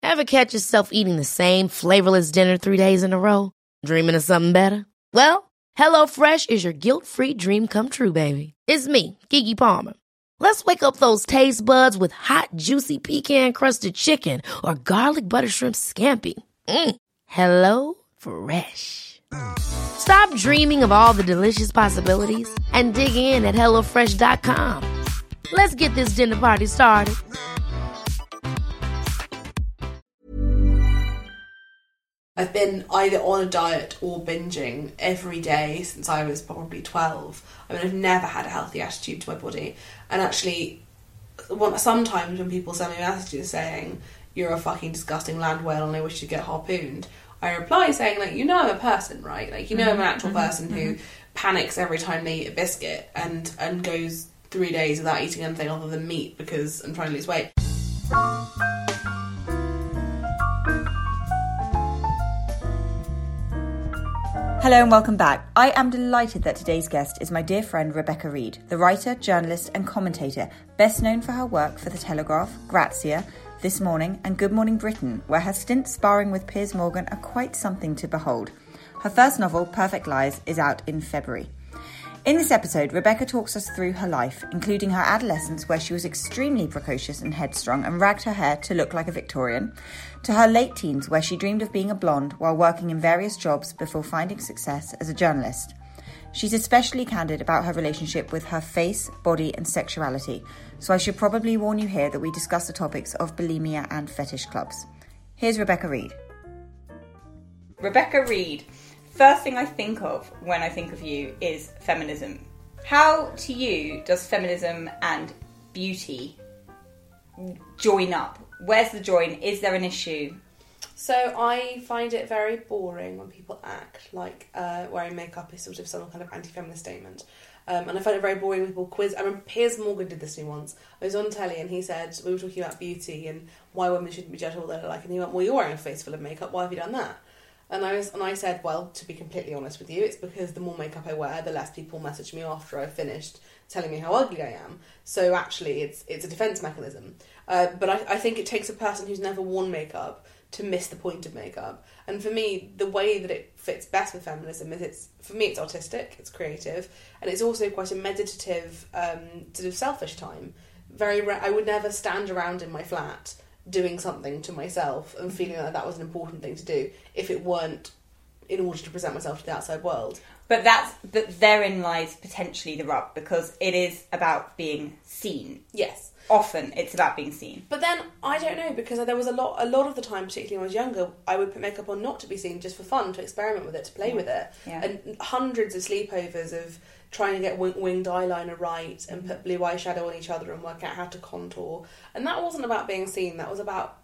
Ever catch yourself eating the same flavorless dinner 3 days in a row? Dreaming of something better? Well, HelloFresh is your guilt-free dream come true, baby. It's me, Keke Palmer. Let's wake up those taste buds with hot, juicy pecan-crusted chicken or garlic butter shrimp scampi. Hello Fresh. Stop dreaming of all the delicious possibilities and dig in at HelloFresh.com. Let's get this dinner party started. I've been either on a diet or binging every day since I was probably 12. I mean, I've never had a healthy attitude to my body. And actually, sometimes when people send me messages saying, you're a fucking disgusting land whale and I wish you'd get harpooned, I reply saying, like, you know I'm a person, right? Like, you know I'm an actual person who panics every time they eat a biscuit and goes 3 days without eating anything other than meat because I'm trying to lose weight. Hello and welcome back. I am delighted that today's guest is my dear friend Rebecca Reed, the writer, journalist and commentator, best known for her work for The Telegraph, Grazia, This Morning and Good Morning Britain, where her stints sparring with Piers Morgan are quite something to behold. Her first novel, Perfect Lies, is out in February. In this episode, Rebecca talks us through her life, including her adolescence where she was extremely precocious and headstrong and ragged her hair to look like a Victorian, to her late teens where she dreamed of being a blonde while working in various jobs before finding success as a journalist. She's especially candid about her relationship with her face, body and sexuality, so I should probably warn you here that we discuss the topics of bulimia and fetish clubs. Here's Rebecca Reed. Rebecca Reed. First thing I think of when I think of you is feminism. How, to you, does feminism and beauty join up? Where's the join? Is there an issue? So I find it very boring when people act like wearing makeup is sort of some kind of anti-feminist statement. And I find it very boring when people quiz. I remember Piers Morgan did this to me once. I was on telly and he said, we were talking about beauty and why women shouldn't be judged for what they look like. And he went, well, you're wearing a face full of makeup. Why have you done that? And I said, well, to be completely honest with you, it's because the more makeup I wear, the less people message me after I've finished telling me how ugly I am. So actually, it's a defence mechanism. But I think it takes a person who's never worn makeup to miss the point of makeup. And for me, the way that it fits best with feminism is it's artistic, it's creative, and it's also quite a meditative, sort of selfish time. I would never stand around in my flat doing something to myself and feeling like that was an important thing to do if it weren't in order to present myself to the outside world. But therein lies potentially the rub, because it is about being seen. Yes. Often it's about being seen. But then, I don't know, because there was a lot of the time, particularly when I was younger, I would put makeup on not to be seen, just for fun, to experiment with it, to play with it. Yeah. And hundreds of sleepovers of trying to get winged eyeliner right and put blue eyeshadow on each other and work out how to contour. And that wasn't about being seen, that was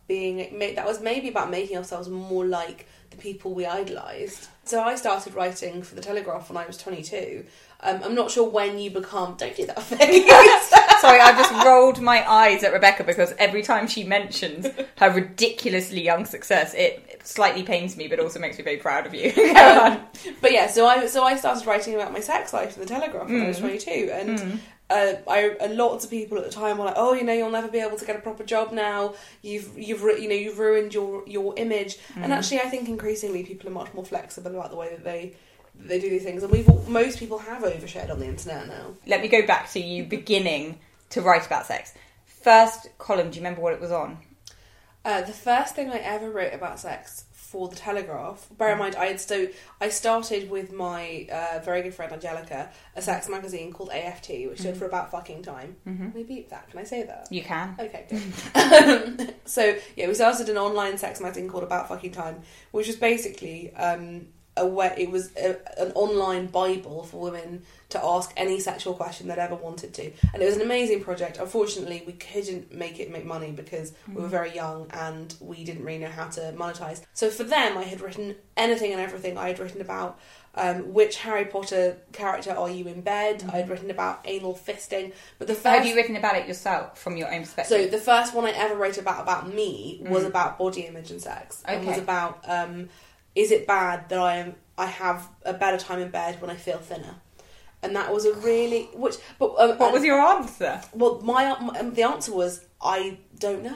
maybe about making ourselves more like the people we idolised. So I started writing for The Telegraph when I was 22. I'm not sure when you become... Don't do that thing. Sorry, I just rolled my eyes at Rebecca because every time she mentions her ridiculously young success, it slightly pains me, but also makes me very proud of you. But yeah, so I started writing about my sex life in The Telegraph when I was 22, and lots of people at the time were like, "Oh, you'll never be able to get a proper job now. You've ruined your image." And actually, I think increasingly people are much more flexible about the way that they do these things, and most people have overshared on the internet now. Let me go back to you beginning to write about sex. First column, do you remember what it was on? The first thing I ever wrote about sex for The Telegraph, bear in mind, I started with my very good friend Angelica, a sex magazine called AFT, which stood for About Fucking Time. Can we beep that? Can I say that? You can. Okay, good. So, yeah, we started an online sex magazine called About Fucking Time, which was basically... it was an online Bible for women to ask any sexual question they'd ever wanted to, and it was an amazing project. Unfortunately, we couldn't make money because we were very young and we didn't really know how to monetize. So for them, I had written anything and everything. I had written about which Harry Potter character are you in bed. I had written about anal fisting. But have you written about it yourself from your own perspective? So the first one I ever wrote about me was about body image and sex. Okay. And was about is it bad that I have a better time in bed when I feel thinner? And that was a really... what was your answer? Well, the answer was, I don't know.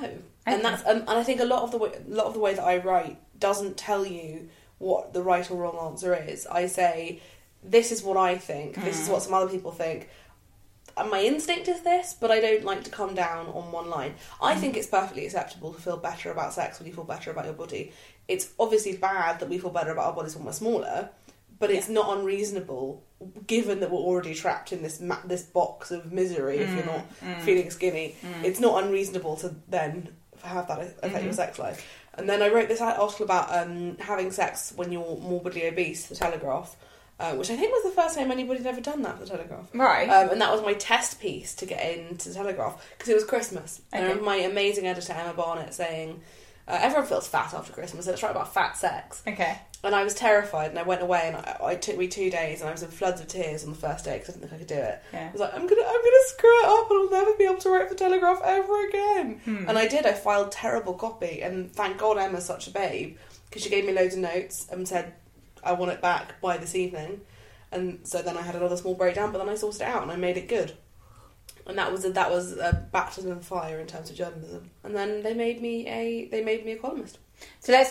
And that's and I think a lot of the way that I write doesn't tell you what the right or wrong answer is. I say, this is what I think. This is what some other people think. And my instinct is this, but I don't like to come down on one line. I think it's perfectly acceptable to feel better about sex when you feel better about your body. It's obviously bad that we feel better about our bodies when we're smaller, but it's not unreasonable, given that we're already trapped in this box of misery if you're not feeling skinny. It's not unreasonable to then have that affect your sex life. And then I wrote this article about having sex when you're morbidly obese, The Telegraph, which I think was the first time anybody had ever done that for The Telegraph. Right. And that was my test piece to get into The Telegraph, because it was Christmas. Okay. And I remember my amazing editor, Emma Barnett, saying, everyone feels fat after Christmas, so let's write about fat sex. Okay. And I was terrified, and I went away, and it took me 2 days, and I was in floods of tears on the first day, because I didn't think I could do it. Yeah. I was like, I'm gonna screw it up, and I'll never be able to write for The Telegraph ever again. And I did. I filed terrible copy, and thank God Emma's such a babe, because she gave me loads of notes and said, I want it back by this evening. And so then I had another small breakdown, but then I sorted it out, and I made it good. And that was a baptism of fire in terms of journalism. And then they made me a columnist. So let's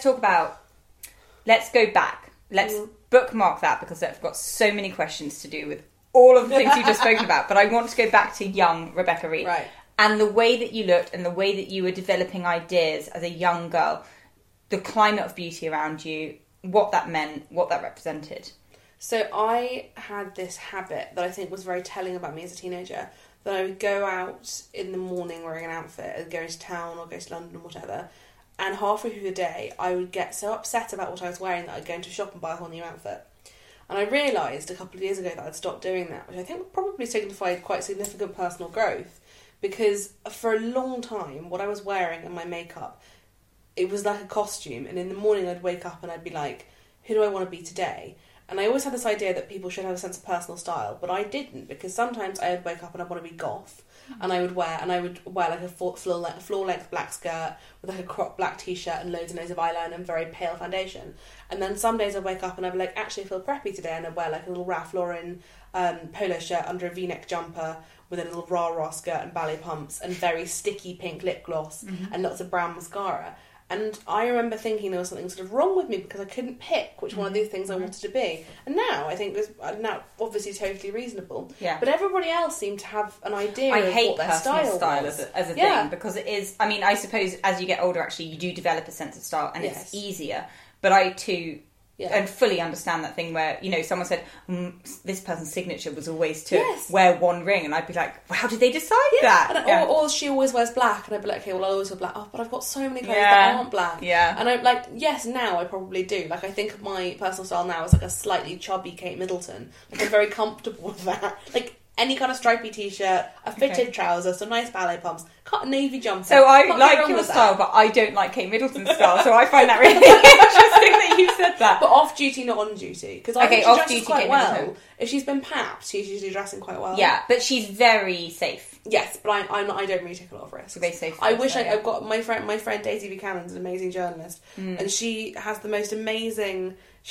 go back. Let's bookmark that, because I've got so many questions to do with all of the things you've just spoken about. But I want to go back to young Rebecca Reed. Right. And the way that you looked and the way that you were developing ideas as a young girl, the climate of beauty around you, what that meant, what that represented. So I had this habit that I think was very telling about me as a teenager, that I would go out in the morning wearing an outfit and go to town or go to London or whatever, and halfway through the day I would get so upset about what I was wearing that I'd go into a shop and buy a whole new outfit. And I realised a couple of years ago that I'd stopped doing that, which I think probably signified quite significant personal growth, because for a long time what I was wearing and my makeup, it was like a costume, and in the morning I'd wake up and I'd be like, who do I want to be today? And I always had this idea that people should have a sense of personal style, but I didn't, because sometimes I would wake up and I'd want to be goth, and I would wear like a floor-length black skirt with like a cropped black t-shirt and loads of eyeliner and very pale foundation. And then some days I'd wake up and I'd be like, actually I feel preppy today, and I'd wear like a little Ralph Lauren polo shirt under a V-neck jumper with a little rah-rah skirt and ballet pumps and very sticky pink lip gloss and lots of brown mascara. And I remember thinking there was something sort of wrong with me because I couldn't pick which one of these things I wanted to be. And now I think there's now obviously totally reasonable. Yeah. But everybody else seemed to have an idea of what their style was. As a thing, because it is. I mean, I suppose as you get older, actually, you do develop a sense of style, and it's easier. But I too. Yeah. And fully understand that thing where, you know, someone said, this person's signature was always to wear one ring. And I'd be like, well, how did they decide that? And, or she always wears black. And I'd be like, okay, well, I always wear black. Oh, but I've got so many clothes that aren't black. Yeah. And I'm like, yes, now I probably do. Like, I think of my personal style now as like a slightly chubby Kate Middleton. Like, I'm very comfortable with that. Like, any kind of stripy t-shirt, a fitted trouser, some nice ballet pumps, cut a navy jumper. So I like your style, but I don't like Kate Middleton's style, so I find that really interesting that you said that. But off-duty, not on-duty. Because I think she dresses quite Kate well. Middleton. If she's been papped, she's usually dressing quite well. Yeah, but she's very safe. Yes, but I don't really take a lot of risks. Very safe. I wish I've got my friend Daisy Buchanan's an amazing journalist, and she has the most amazing.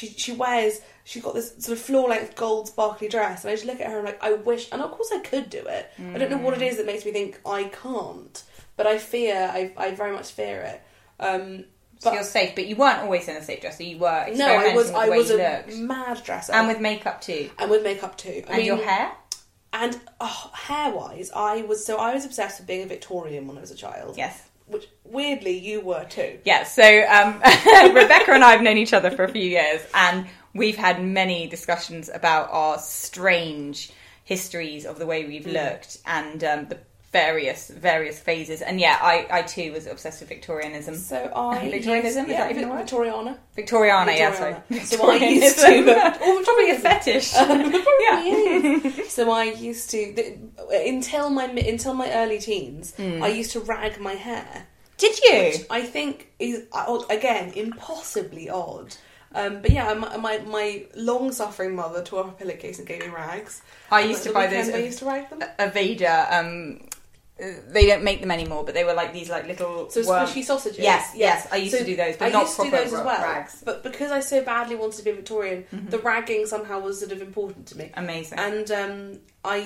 She's got this sort of floor-length gold sparkly dress, and I just look at her and I'm like, I wish, and of course I could do it. I don't know what it is that makes me think I can't, but I very much fear it. So you're safe, but you weren't always in a safe dress, so you were experimenting with the way you a looked. Mad dresser. And with makeup too. I mean, your hair? And hair-wise, I was obsessed with being a Victorian when I was a child. Yes. Which, weirdly, you were too. Yeah, so Rebecca and I have known each other for a few years, and we've had many discussions about our strange histories of the way we've looked, and the various phases. And yeah, I too was obsessed with Victorianism. So Victorianism, is that even a word? Victoriana, yeah, sorry. So I used to... probably a fetish. Yeah. So I used to... Until my early teens, I used to rag my hair. Did you? Which I think is, again, impossibly odd. But yeah, my long-suffering mother tore up a pillowcase and gave me rags. I used to buy those. I used to rag them. Aveda. They don't make them anymore, but they were like these little squishy sausages. Yes. I used to do those, but not proper rags. But because I so badly wanted to be Victorian, the ragging somehow was sort of important to me. Amazing. And I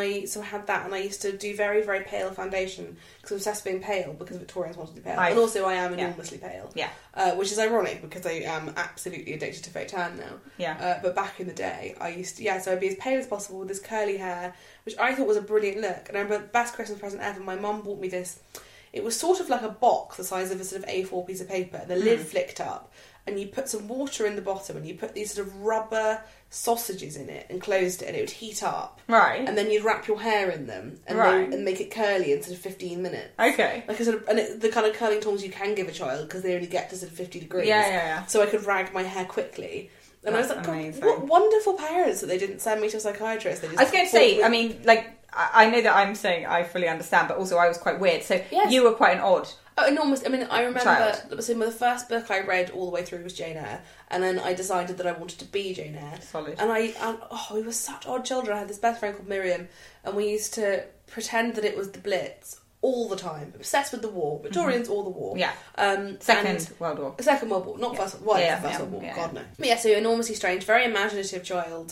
had that, and I used to do very, very pale foundation because I was obsessed with being pale because Victorians wanted to be pale, and also I am enormously pale. Yeah. Which is ironic because I am absolutely addicted to fake tan now. Yeah. But back in the day, I used to, so I'd be as pale as possible with this curly hair, which I thought was a brilliant look. And I remember best Christmas present ever. My mum bought me this. It was sort of like a box the size of a sort of A4 piece of paper, and the lid flicked up, and you put some water in the bottom, and you put these sort of rubber sausages in it and closed it, and it would heat up. Right. And then you'd wrap your hair in them and and make it curly in sort of 15 minutes. Okay. Like a sort of, the kind of curling tools you can give a child because they only get to sort of 50 degrees. Yeah. So I could rag my hair quickly. And That's I was like, amazing. God, what wonderful parents that they didn't send me to a psychiatrist. They just I was going to say, I mean, like, I know that I'm saying I fully understand, but also I was quite weird. So you were quite an odd. Oh, enormous. I mean, I remember child. So the first book I read all the way through was Jane Eyre, and then I decided that I wanted to be Jane Eyre. Solid. And we were such odd children. I had this best friend called Miriam, and we used to pretend that it was the Blitz all the time. Obsessed with the war, Victorians or the war. Yeah. Second World War. Second World War, not First World War. Yeah. God no. But yeah, so enormously strange, very imaginative child.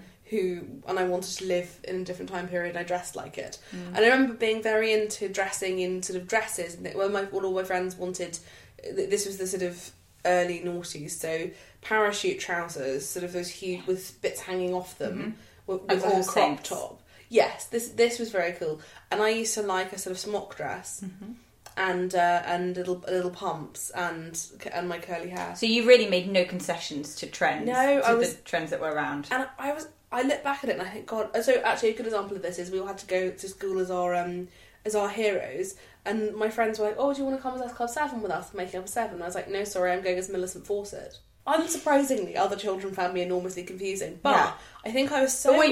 And I wanted to live in a different time period, and I dressed like it. And I remember being very into dressing in sort of dresses, and all my friends wanted, this was the sort of early noughties, so parachute trousers, sort of those huge, with bits hanging off them, with like a crop top. Yes, this was very cool. And I used to like a sort of smock dress. And little pumps and my curly hair. So you really made no concessions to trends, the trends that were around. And I look back at it and I think, God. So actually, a good example of this is we all had to go to school as our heroes, and my friends were like, "Oh, do you want to come as Club 7 with us, making up 7?" And I was like, "No, sorry, I'm going as Millicent Fawcett." Unsurprisingly, other children found me enormously confusing, but I think I was so. But were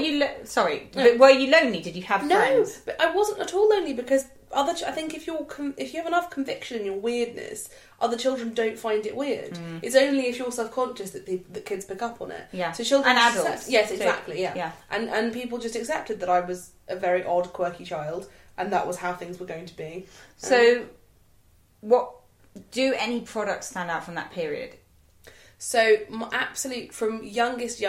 you were you lonely? Did you have friends? No, but I wasn't at all lonely because I think if you have enough conviction in your weirdness, other children don't find it weird. It's only if you're self-conscious that kids pick up on it. Yeah. So children and adults. Yes, exactly. Yeah. And people just accepted that I was a very odd, quirky child, and that was how things were going to be. So, what do any products stand out from that period? So, my absolute from youngest.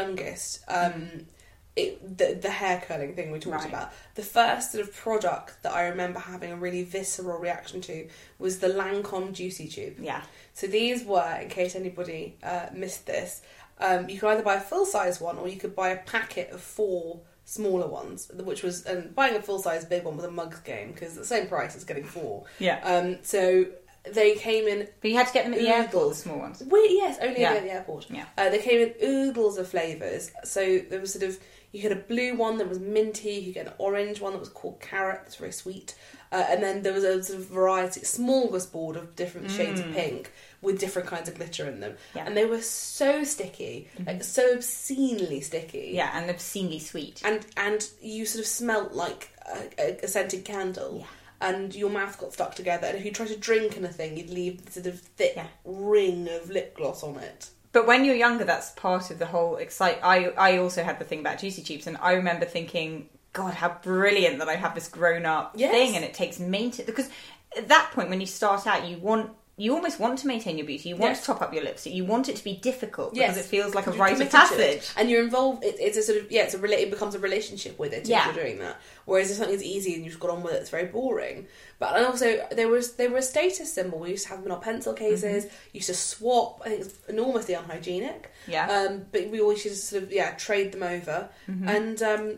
The hair curling thing we talked about. The first sort of product that I remember having a really visceral reaction to was the Lancome Juicy Tube. Yeah. So these were, in case anybody missed this, you could either buy a full-size one or you could buy a packet of 4 smaller ones, which was... And buying a full-size big one was a mug's game because the same price as getting 4. Yeah. So... They came in... But you had to get them at the airport, the small ones? Yes, only at the airport. Yeah. They came in oodles of flavours. So there was sort of... You had a blue one that was minty. You get an orange one that was called carrot. That's very sweet. And then there was a sort of variety, smorgasbord of different shades of pink with different kinds of glitter in them. Yeah. And they were so sticky, like so obscenely sticky. Yeah, and obscenely sweet. And you sort of smelt like a scented candle. Yeah. And your mouth got stuck together. And if you tried to drink anything, you'd leave the sort of thick ring of lip gloss on it. But when you're younger, that's part of the whole I also had the thing about Juicy Tubes, and I remember thinking, God, how brilliant that I have this grown-up thing, and it takes maintenance. Because at that point, when you start out, you almost want to maintain your beauty. You want to top up your lipstick. You want it to be difficult because it feels like a rite of passage. And you're involved. It's a sort of it becomes a relationship with it if you're doing that. Whereas if something's easy and you've got on with it, it's very boring. And also they were a status symbol. We used to have them in our pencil cases. Used to swap. I think it's enormously unhygienic. Yeah. But we always used to sort of trade them over. And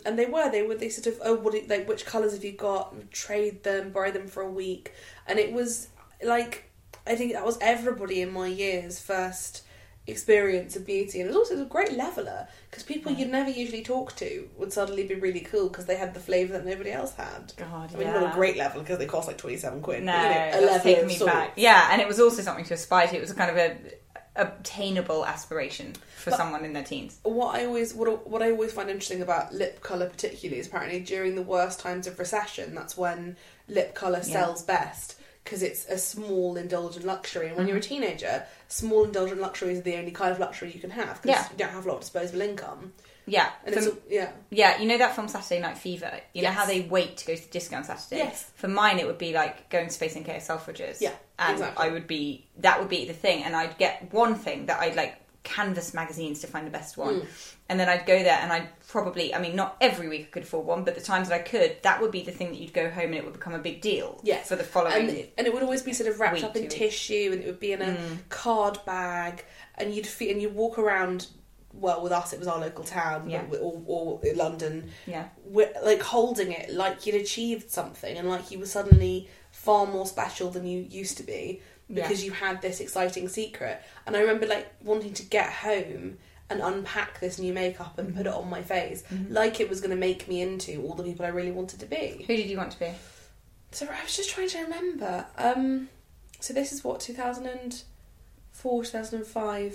they sort of which colours have you got? Trade them, borrow them for a week, and it was like. I think that was everybody in my year's first experience of beauty, and it was also a great leveller because people you'd never usually talk to would suddenly be really cool because they had the flavour that nobody else had. God, I mean, not a great level because they cost like 27 quid. No, but, that's taken me back. Yeah, and it was also something to aspire to. It was kind of a obtainable aspiration for someone in their teens. What I always find interesting about lip colour particularly is apparently during the worst times of recession, that's when lip colour sells best. Because it's a small, indulgent luxury. And when you're a teenager, small, indulgent luxuries are the only kind of luxury you can have. Because you don't have a lot of disposable income. Yeah. And yeah, you know that film Saturday Night Fever? You know how they wait to go to the disco on Saturday? Yes. For mine, it would be like going to Space NK at Selfridges. Yeah, and exactly. That would be the thing. And I'd get one thing that I'd like Canvas magazines to find the best one. And then I'd go there and I'd probably, I mean, not every week I could afford one, but the times that I could, that would be the thing that you'd go home and it would become a big deal for the following and it would always be sort of wrapped week, up in 2 weeks. tissue, and it would be in a card bag, and you'd walk around. Well, with us, it was our local town, or London. Yeah, like holding it like you'd achieved something, and like you were suddenly far more special than you used to be because you had this exciting secret. And I remember like wanting to get home and unpack this new makeup and put it on my face, like it was going to make me into all the people I really wanted to be. Who did you want to be? So I was just trying to remember. So this is what 2004, 2005.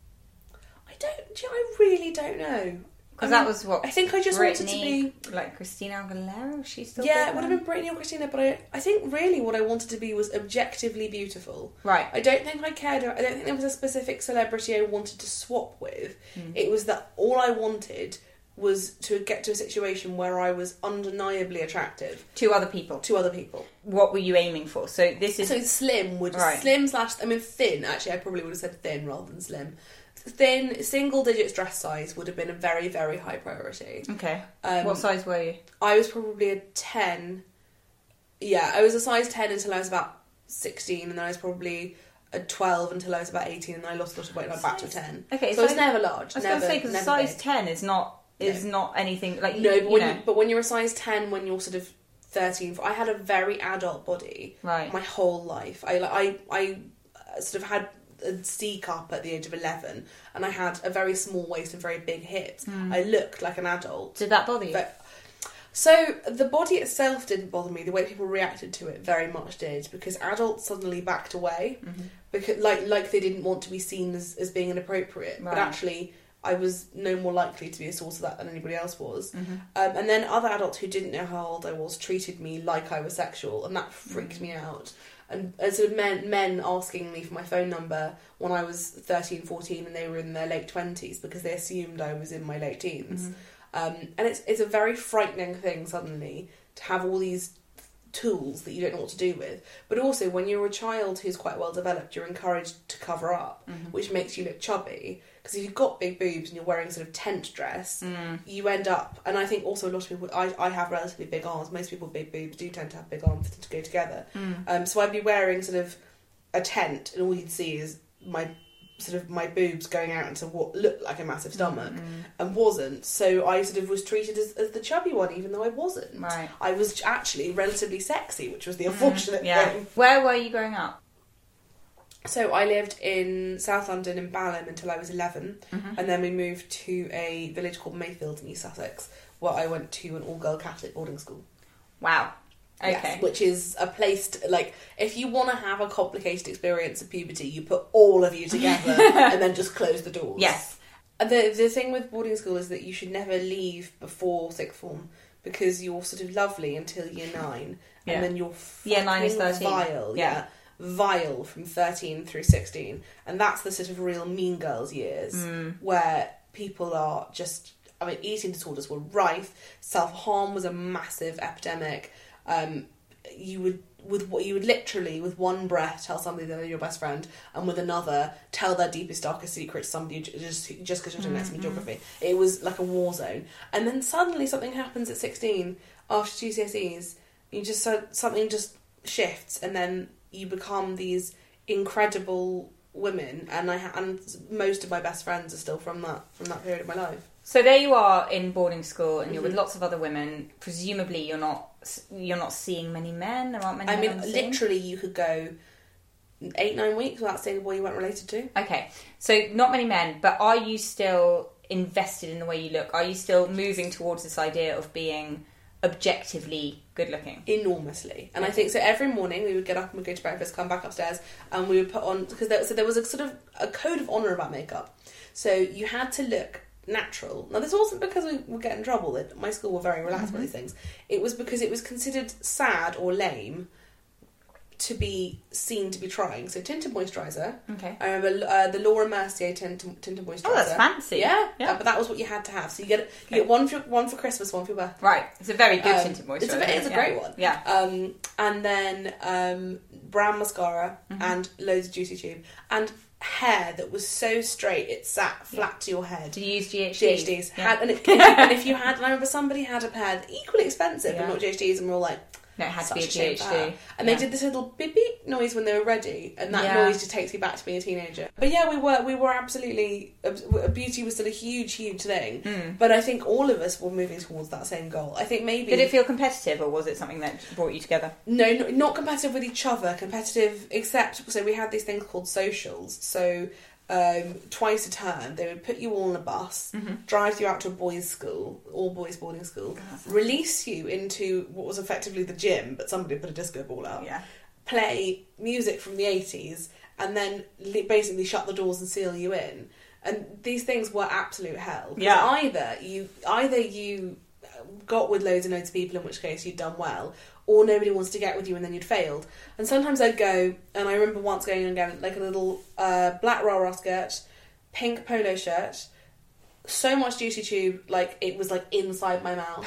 I really don't know. Because that was what? I think I just Britney, wanted to be like Christina Aguilera. Was she still? Yeah, it would have been Britney or Christina, but I think really what I wanted to be was objectively beautiful. Right. I don't think I cared. I don't think there was a specific celebrity I wanted to swap with. It was that all I wanted was to get to a situation where I was undeniably attractive to other people. What were you aiming for? So this is slim thin. Actually, I probably would have said thin rather than slim. Thin, single digits dress size would have been a very, very high priority. Okay. What size were you? I was probably a 10. Yeah, I was a size 10 until I was about 16, and then I was probably a 12 until I was about 18, and then I lost a lot of weight and I'm back to a 10. Okay, so I was never large. I was going to say, because a size 10 is not anything like... But when you're a size 10, when you're sort of 13... I had a very adult body my whole life. I sort of had a C cup at the age of 11, and I had a very small waist and very big hips. I looked like an adult. Did that bother you? So the body itself didn't bother me. The way people reacted to it very much did, because adults suddenly backed away because like they didn't want to be seen as being inappropriate. But actually, I was no more likely to be a source of that than anybody else was. And then other adults who didn't know how old I was treated me like I was sexual, and that freaked me out. And sort of men asking me for my phone number when I was 13, 14, and they were in their late 20s because they assumed I was in my late teens. And it's a very frightening thing suddenly to have all these tools that you don't know what to do with. But also, when you're a child who's quite well developed, you're encouraged to cover up, which makes you look chubby. Because if you've got big boobs and you're wearing sort of tent dress, you end up... And I think also a lot of people... I have relatively big arms. Most people with big boobs do tend to have big arms to go together. So I'd be wearing sort of a tent, and all you'd see is my boobs going out into what looked like a massive stomach and wasn't. So I sort of was treated as the chubby one, even though I wasn't. Right. I was actually relatively sexy, which was the unfortunate thing. Where were you growing up? So I lived in South London in Balham until I was 11, and then we moved to a village called Mayfield in East Sussex, where I went to an all-girl Catholic boarding school. Wow. Okay. Yes, which is a place to, like, if you want to have a complicated experience of puberty, you put all of you together and then just close the doors. Yes. The thing with boarding school is that you should never leave before sixth form, because you're sort of lovely until year 9, and then you're fucking 9 is 13. vile. Yeah. Vile from 13 through 16. And that's the sort of real Mean Girls years, where people are just... I mean, eating disorders were rife. Self-harm was a massive epidemic. You would literally, with one breath, tell somebody they're your best friend, and with another, tell their deepest, darkest secret to somebody just because you're doing next in geography. It was like a war zone. And then suddenly something happens at 16 after GCSEs. You just something just shifts, and then you become these incredible women. And most of my best friends are still from that period of my life. So there you are in boarding school, and you're with lots of other women. Presumably, you're not seeing many men. There aren't many. I men mean, literally, you could go 8-9 weeks without seeing a boy you weren't related to. Okay, so not many men, but are you still invested in the way you look? Are you still moving towards this idea of being objectively good looking? Enormously. And I think so every morning we would get up and we'd go to breakfast, come back upstairs, and we would put on, because there was a sort of a code of honour about makeup. So you had to look natural. Now, this wasn't because we would get in trouble. That my school were very relaxed about these things. It was because it was considered sad or lame to be seen to be trying. So tinted moisturiser. Okay. I remember the Laura Mercier tinted moisturiser. Oh, that's fancy. Yeah. But that was what you had to have. So you get one for Christmas, one for your birthday. Right. It's a very good tinted moisturiser. It's a great one. Yeah. And then brown mascara and loads of Juicy Tube. And hair that was so straight it sat flat to your head. Do you use GHDs? GHDs. Yeah. And if you had, and I remember somebody had a pair equally expensive, but not GHDs, and we were all like, no, it had to be a shame for her. GHD. And they did this little beep beep noise when they were ready, and that noise just takes me back to being a teenager. But yeah, we were absolutely, beauty was still a huge thing. But I think all of us were moving towards that same goal. I think maybe... Did it feel competitive, or was it something that brought you together? No, not competitive with each other. Competitive, except, so we had these things called socials. So twice a term, they would put you all in a bus, drive you out to a boys' school, all boys boarding school, release you into what was effectively the gym, but somebody put a disco ball out, play music from the 80s, and then basically shut the doors and seal you in. And these things were absolute hell. Either you got with loads and loads of people, in which case you'd done well, or nobody wants to get with you and then you'd failed. And sometimes I'd go, and I remember once going and getting like a little black rah-rah skirt, pink polo shirt, so much juicy tube, like it was like inside my mouth.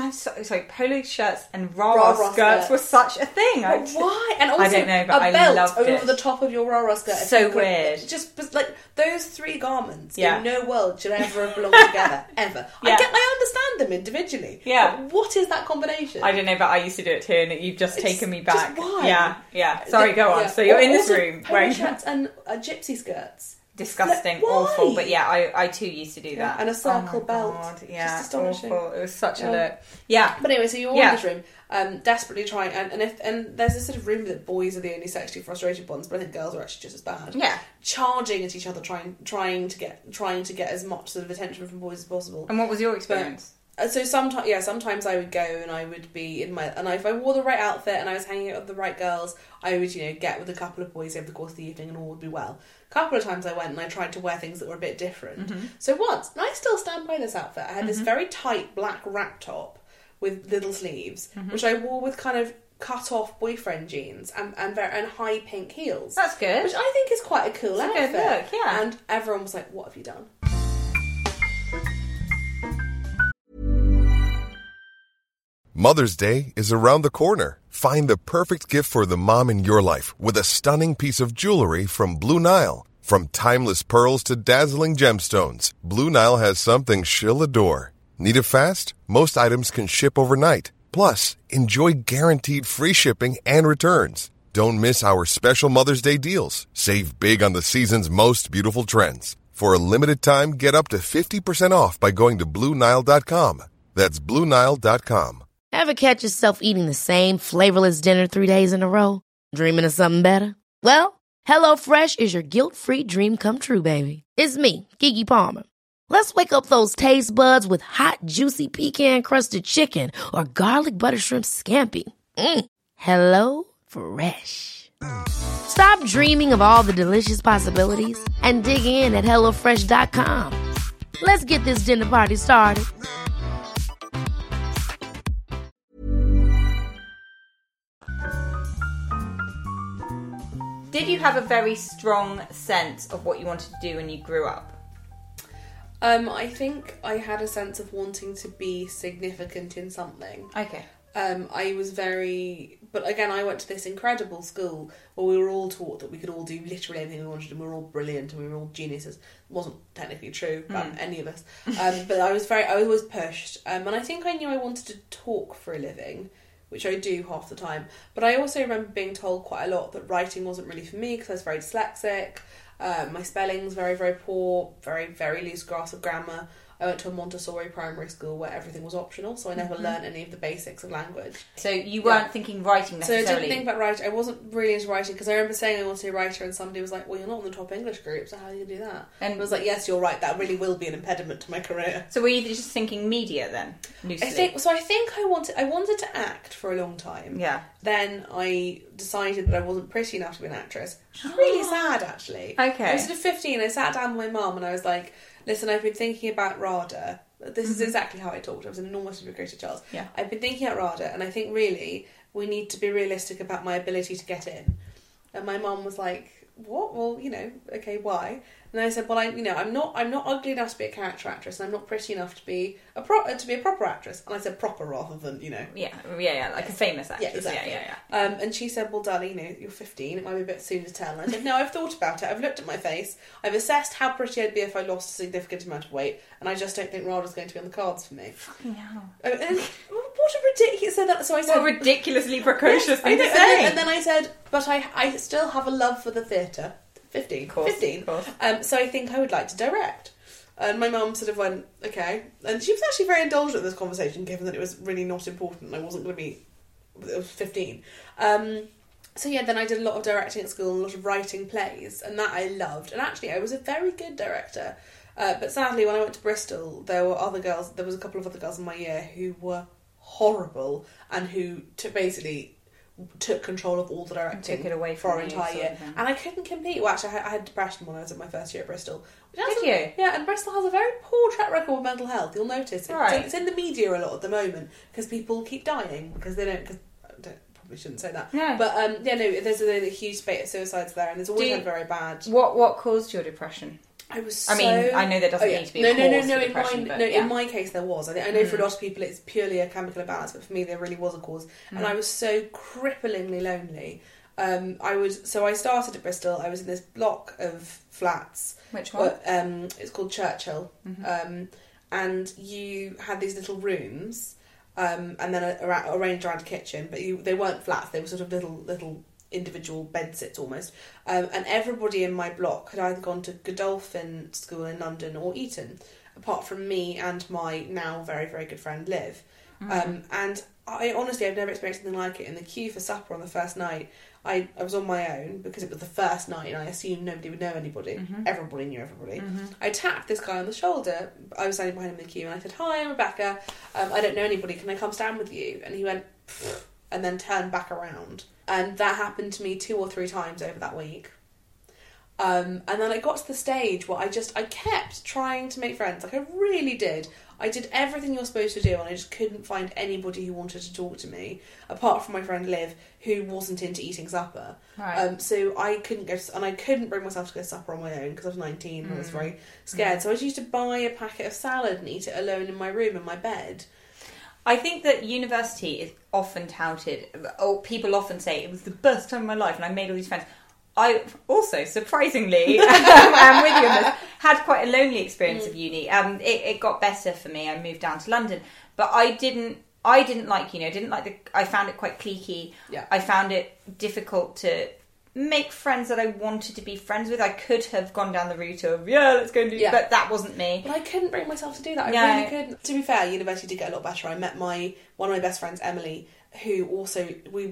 Polo shirts and rah-rah skirts were such a thing. But why? And also I don't know, but a belt loved over it. the top of your rah-rah skirt. So weird. Just like those three garments in no world should ever have belonged together, ever. I understand them individually. Yeah. But what is that combination? I don't know, but I used to do it too, and you've just taken me back. Just why? Yeah. Sorry, go on. So you're in this room wearing shirts and gypsy skirts. Disgusting, awful. But yeah, I too used to do that. And a circle belt. God, yeah, just astonishing. Awful. It was such a look. Yeah. But anyway, so you're all in this room, desperately trying, and there's this sort of room that boys are the only sexually frustrated ones, but I think girls are actually just as bad. Yeah. Charging at each other, trying to get as much sort of attention from boys as possible. And what was your experience? So sometimes I would go and I would be and if I wore the right outfit and I was hanging out with the right girls, I would, get with a couple of boys over the course of the evening and all would be well. A couple of times I went and I tried to wear things that were a bit different. So once, and I still stand by this outfit, I had this very tight black wrap top with little sleeves, which I wore with kind of cut off boyfriend jeans and high pink heels. That's good. Which I think is quite a cool outfit. It's a good look, yeah. And everyone was like, what have you done? Mother's Day is around the corner. Find the perfect gift for the mom in your life with a stunning piece of jewelry from Blue Nile. From timeless pearls to dazzling gemstones, Blue Nile has something she'll adore. Need it fast? Most items can ship overnight. Plus, enjoy guaranteed free shipping and returns. Don't miss our special Mother's Day deals. Save big on the season's most beautiful trends. For a limited time, get up to 50% off by going to BlueNile.com. That's BlueNile.com. Ever catch yourself eating the same flavorless dinner 3 days in a row? Dreaming of something better? Well, HelloFresh is your guilt-free dream come true, baby. It's me, Keke Palmer. Let's wake up those taste buds with hot, juicy pecan-crusted chicken or garlic butter shrimp scampi. Hello Fresh. Stop dreaming of all the delicious possibilities and dig in at HelloFresh.com. Let's get this dinner party started. Did you have a very strong sense of what you wanted to do when you grew up? I think I had a sense of wanting to be significant in something. Okay. I was but again, I went to this incredible school where we were all taught that we could all do literally anything we wanted and we were all brilliant and we were all geniuses. It wasn't technically true about any of us. But I was always pushed. And I think I knew I wanted to talk for a living, which I do half the time. But I also remember being told quite a lot that writing wasn't really for me because I was very dyslexic. My spelling's very, very poor, very, very loose grasp of grammar. I went to a Montessori primary school where everything was optional, so I never learnt any of the basics of language. So you weren't thinking writing necessarily? So I didn't think about writing. I wasn't really into writing because I remember saying I wanted to be a writer and somebody was like, well, you're not in the top English group, so how are you going to do that? And I was like, yes, you're right, that really will be an impediment to my career. So were you just thinking media then? Loosely? I think I wanted to act for a long time. Yeah. Then I decided that I wasn't pretty enough to be an actress, which was really sad actually. Okay. I was sort of 15, I sat down with my mum and I was like, listen, I've been thinking about RADA. This is exactly how I talked. I was an enormously creative child. Yeah. I've been thinking about RADA and I think really we need to be realistic about my ability to get in. And my mum was like, what? Well, okay, why? And I said, well, I'm not ugly enough to be a character actress, and I'm not pretty enough to be a proper actress. And I said proper rather than, Yeah, like a famous actress. Yeah, exactly. Yeah. And she said, well, darling, you're 15, it might be a bit soon to tell. And I said, no, I've thought about it. I've looked at my face. I've assessed how pretty I'd be if I lost a significant amount of weight, and I just don't think RADA's going to be on the cards for me. Fucking hell. And what a ridiculous... So I said... What a ridiculously precocious thing to say. And then I said, but I still have a love for the theatre. 15. Of course, 15. Of course. So I think I would like to direct. And my mum sort of went, okay. And she was actually very indulgent in this conversation, given that it was really not important and I wasn't going to be... It was 15. So yeah, then I did a lot of directing at school and a lot of writing plays, and that I loved. And actually, I was a very good director. But sadly, when I went to Bristol, there was a couple of other girls in my year who were horrible and who took control of all the directing took it away for our from you, entire year. sort of thing. And I couldn't compete. Well, actually, I had depression when I was at my first year at Bristol. Did you? Yeah, and Bristol has a very poor track record with mental health. You'll notice. Right. It's in the media a lot at the moment because people keep dying because they don't... Probably shouldn't say that. No. But, there's a huge spate of suicides there, and there's always been very bad. What caused your depression? I was I know there doesn't need to be a cause for depression, in my case there was. I know for a lot of people it's purely a chemical imbalance, but for me there really was a cause. And I was so cripplingly lonely. I started at Bristol. I was in this block of flats. Which one? It's called Churchill. And you had these little rooms, and then arranged around a kitchen, but they weren't flats. They were sort of little individual bedsits almost, and everybody in my block had either gone to Godolphin School in London or Eton, apart from me and my now very, very good friend Liv. And I've never experienced anything like it. In the queue for supper on the first night, I was on my own because it was the first night and I assumed nobody would know anybody. Everybody knew everybody. I tapped this guy on the shoulder. I was standing behind him in the queue and I said, "Hi, I'm Rebecca. I don't know anybody. Can I come stand with you?" And he went, "Pfft," and then turned back around. And that happened to me 2 or 3 times over that week. And then I got to the stage where I kept trying to make friends. Like, I really did. I did everything you're supposed to do, and I just couldn't find anybody who wanted to talk to me, apart from my friend Liv, who wasn't into eating supper. Right. So I couldn't go to, and I couldn't bring myself to go to supper on my own because I was 19 and I was very scared. So I just used to buy a packet of salad and eat it alone in my room in my bed. I think that university is often touted, or people often say, it was the best time of my life and I made all these friends. I also, surprisingly, I'm with you on this, had quite a lonely experience of uni. It got better for me. I moved down to London, but I didn't like uni. I found it quite cliquey. Yeah. I found it difficult to make friends that I wanted to be friends with. I could have gone down the route of, let's go and do, but that wasn't me. But I couldn't bring myself to do that. I really couldn't. To be fair, university did get a lot better. I met one of my best friends, Emily, who also, we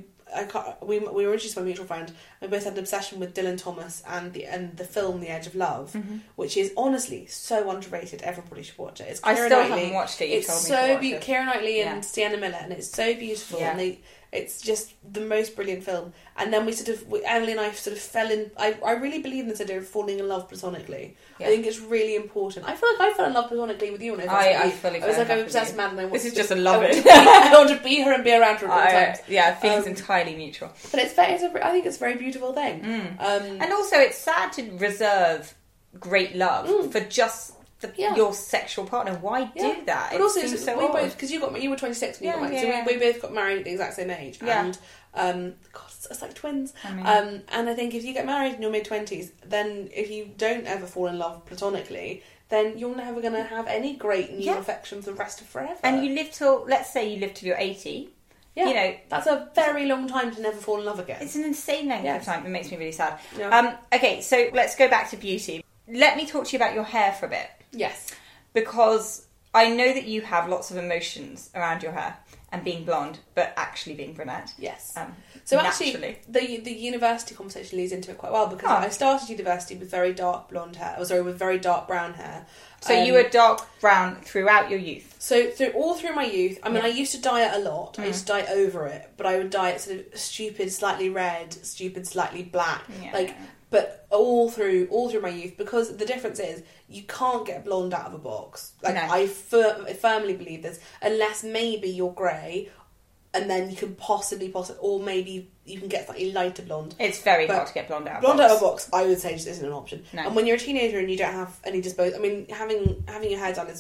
were introduced by a mutual friend. We both had an obsession with Dylan Thomas and the film The Edge of Love, which is honestly so underrated. Everybody should watch it. It's Keira I still Knightley. haven't watched it. You It's told me so to watch it. Keira Knightley and Sienna Miller, and it's so beautiful. Yeah. And it's just the most brilliant film. And then Emily and I sort of fell in. I really believe in this idea of falling in love platonically. Yeah. I think it's really important. I feel like I fell in love platonically with you when I fully I was like, fell in I'm love obsessed with man, and I want This is to just a love it. I want to be her and be around her at all times. Yeah, feelings entirely mutual. But I think it's a very beautiful thing. And also, it's sad to reserve great love for just your sexual partner. Why do that? But also, seems so we odd. both, because you were 26 when you got married, so we both got married at the exact same age. Yeah. And God, it's like twins. I mean. And I think if you get married in your mid-20s, then if you don't ever fall in love platonically, then you're never going to have any great new affection for the rest of forever. And you live let's say you live till you're 80. Yeah, that's a very long time to never fall in love again. It's an insane length of time. It makes me really sad. Yeah. Okay, so let's go back to beauty. Let me talk to you about your hair for a bit. Yes. Because I know that you have lots of emotions around your hair and being blonde, but actually being brunette. Yes. So actually, the university conversation leads into it quite well because I started university with very dark blonde hair. With very dark brown hair. So you were dark brown throughout your youth? So all through my youth, I mean, I used to dye it a lot. I used to dye over it, but I would dye it sort of stupid, slightly red, stupid, slightly black. Yeah. But all through my youth, because the difference is you can't get blonde out of a box. I firmly believe this, unless maybe you're grey, and then you can possibly, or maybe you can get slightly lighter blonde. It's very hard to get blonde out of blonde box. out of box, I would say, just isn't an option. No. And when you're a teenager and you don't have any disposable, I mean, having your hair done is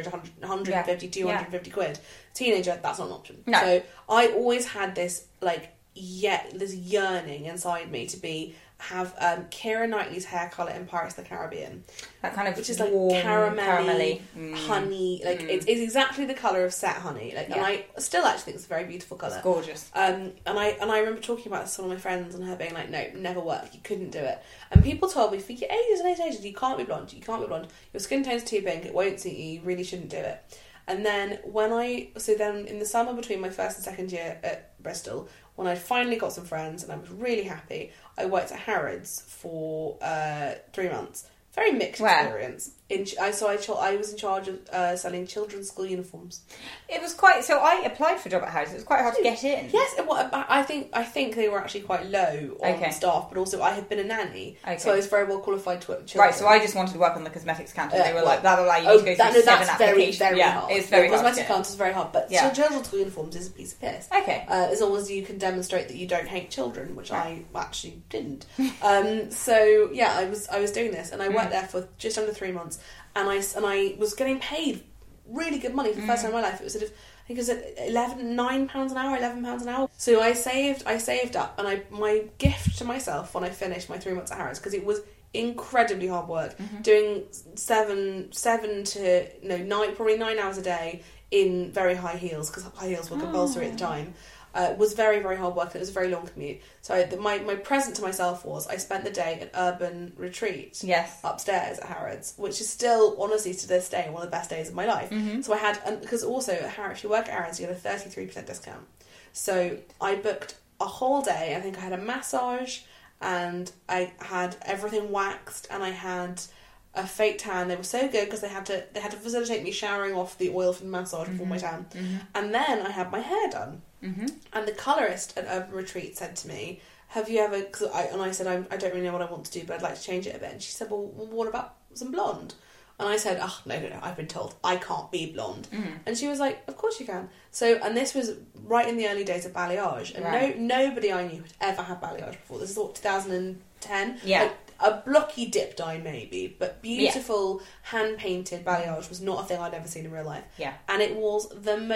150, 250 quid. Teenager, that's not an option. No. So I always had this this yearning inside me to have Keira Knightley's hair colour in Pirates of the Caribbean. That kind of which is like warm, caramelly, honey. It's exactly the colour of set honey. And I still actually think it's a very beautiful colour. It's gorgeous. And I remember talking about this to one of my friends and her being like, no, never worked. You couldn't do it. And people told me for ages and ages, you can't be blonde. You can't be blonde. Your skin tone's too pink. It won't suit you. You really shouldn't do it. And then then in the summer between my first and second year at Bristol, when I finally got some friends and I was really happy, I worked at Harrods for 3 months. Very mixed experience. I was in charge of selling children's school uniforms. It was quite. So I applied for a job at Harrods. It was quite hard to get in. Yes, I think they were actually quite low on staff, but also I had been a nanny, so I was very well qualified to work with children. Right, so I just wanted to work on the cosmetics counter. They were like, that'll allow you to go through 7 applications. Very hard. It's very hard. Cosmetics counter is very hard, but children's school uniforms is a piece of piss. Okay. As long as you can demonstrate that you don't hate children, which I actually didn't. So yeah, I was doing this, and I worked there for just under 3 months. And I was getting paid really good money for the first time in my life. It was sort of, I think it was at £9 an hour, £11 an hour. So I saved up, and my gift to myself when I finished my 3 months at Harrods, because it was incredibly hard work, doing 7 to 9, probably 9 hours a day in very high heels, because high heels were compulsory at the time. Was very, very hard work, and it was a very long commute. So my present to myself was I spent the day at Urban Retreat upstairs at Harrods, which is still, honestly, to this day, one of the best days of my life. So I had, because also at Harrods, if you work at Harrods, you get a 33% discount. So I booked a whole day. I think I had a massage, and I had everything waxed, and I had a fake tan. They were so good because they had to facilitate me showering off the oil from the massage before my tan. And then I had my hair done. And the colourist at Urban Retreat said to me, have you ever, I said, I don't really know what I want to do, but I'd like to change it a bit. And she said, well, what about some blonde? And I said, oh, no, I've been told I can't be blonde. And she was like, of course you can. So, and this was right in the early days of balayage. And nobody I knew had ever had balayage before. This is what, 2010? Yeah. A blocky dip dye maybe, but beautiful hand-painted balayage was not a thing I'd ever seen in real life. Yeah. And it was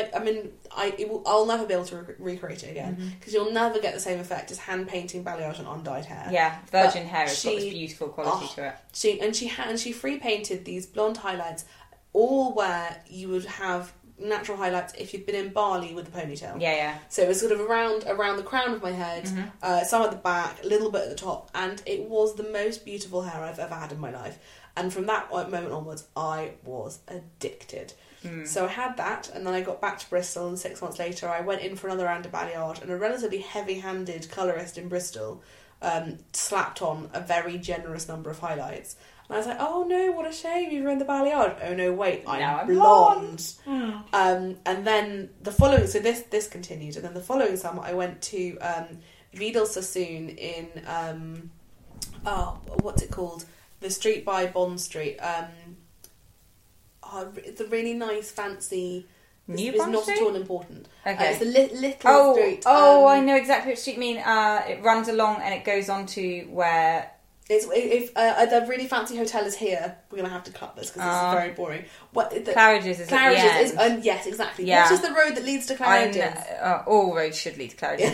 I'll never be able to recreate it again, because you'll never get the same effect as hand-painting balayage on undyed hair. Yeah, virgin hair has got this beautiful quality to it. She free-painted these blonde highlights, all where you would have natural highlights if you'd been in Bali with the ponytail. Yeah. So it was sort of around the crown of my head, some at the back, a little bit at the top, and it was the most beautiful hair I've ever had in my life. And from that moment onwards, I was addicted. So I had that, and then I got back to Bristol, and 6 months later I went in for another round of balayage, and a relatively heavy-handed colourist in Bristol slapped on a very generous number of highlights. And I was like, oh no, what a shame, you've ruined the balayage. Oh no, wait, I'm blonde. And then the following, so this continued, and then the following summer I went to Vidal Sassoon in, what's it called? The street by Bond Street. It's a really nice, fancy... It's not at all important. Okay. It's a little street. I know exactly which street you mean. It runs along and it goes on to where... If the really fancy hotel is here, we're going to have to cut this because this is very boring. Claridge's is at the end. Yes, exactly. Yeah. What is the road that leads to Claridge's? All roads should lead to Claridge's.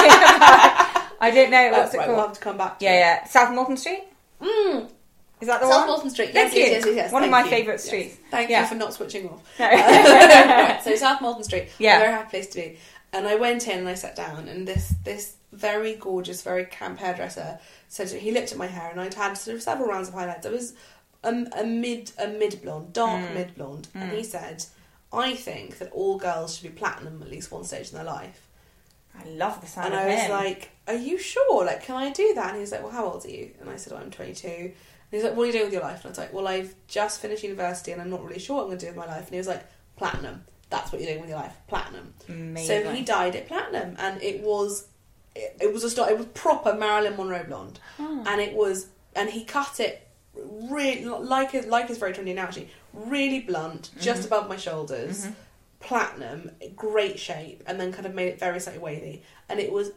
I don't know. What's it called? We'll have to come back to Yeah. South Molton Street? Is that the one? South Molton Street. Yes. One of my favourite streets. Thank you for not switching off. Right, so South Molton Street. Yeah. A very happy place to be. And I went in and I sat down, and this very gorgeous, very camp hairdresser said, he looked at my hair, and I'd had sort of several rounds of highlights. I was a mid blonde, dark mid blonde, and he said, I think that all girls should be platinum at least one stage in their life. I love the sound of him. And I was like, are you sure? Like, can I do that? And he was like, well, how old are you? And I said, I'm 22. And he's like, what are you doing with your life? And I was like, well, I've just finished university and I'm not really sure what I'm going to do with my life. And he was like, platinum. That's what you're doing with your life. Platinum. Amazing. So he dyed it platinum, and it was proper Marilyn Monroe blonde. And he cut it really like his very trendy now, actually, really blunt, just above my shoulders, platinum, great shape, and then kind of made it very slightly wavy, and it was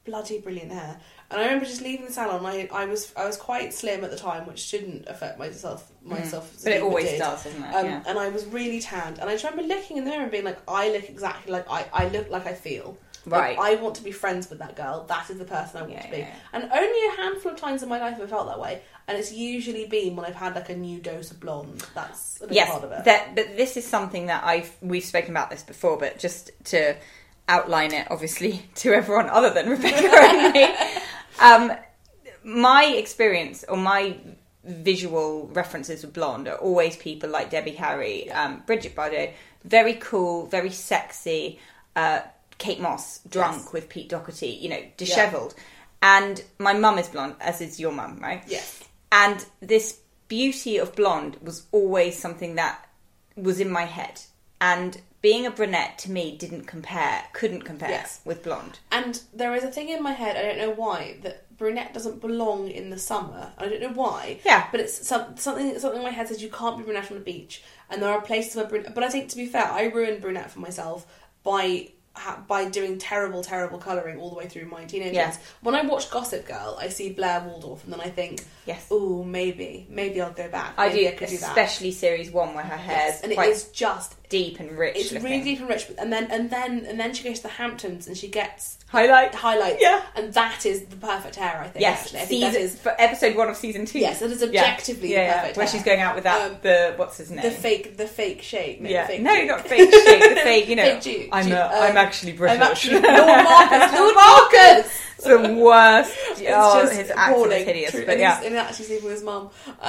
bloody brilliant hair. And I remember just leaving the salon. I was quite slim at the time, which shouldn't affect myself. But it always does, doesn't it? And I was really tanned. And I just remember looking in the mirror and being like, I look exactly like I look like I feel. Right. Like, I want to be friends with that girl. That is the person I want to be. Yeah. And only a handful of times in my life have I felt that way. And it's usually been when I've had like a new dose of blonde. That's a big part of it. But this is something that we've spoken about this before, but just to outline it, obviously, to everyone other than Rebecca and me. My experience, or my visual references of blonde, are always people like Debbie Harry, Bridget Bardot, very cool, very sexy, Kate Moss, drunk with Pete Doherty, dishevelled. And my mum is blonde, as is your mum, right? Yes. And this beauty of blonde was always something that was in my head. And being a brunette, to me, couldn't compare with blonde. And there is a thing in my head, I don't know why, that brunette doesn't belong in the summer. I don't know why. Yeah. But it's something in my head says you can't be brunette on the beach. And there are places where brunette... But I think, to be fair, I ruined brunette for myself by doing terrible colouring all the way through my teenage years. When I watch Gossip Girl, I see Blair Waldorf, and then I think, oh, maybe I'll go back. I maybe do, I could do that. Especially series 1, where her hair's and it is just deep and rich. It's looking. really deep and rich, and then she goes to the Hamptons and she gets highlights. Yeah, and that is the perfect hair. I think. Yes, actually. I think that is for episode 1 of season 2. Yes, that is objectively the perfect where hair. she's going out with that what's his name? The fake shade. No, not fake shade. The fake. Fake Duke. I'm actually British. I'm actually Lord Marcus. It's the worst. It's his accent is hideous. But and actually sleeping with his mum.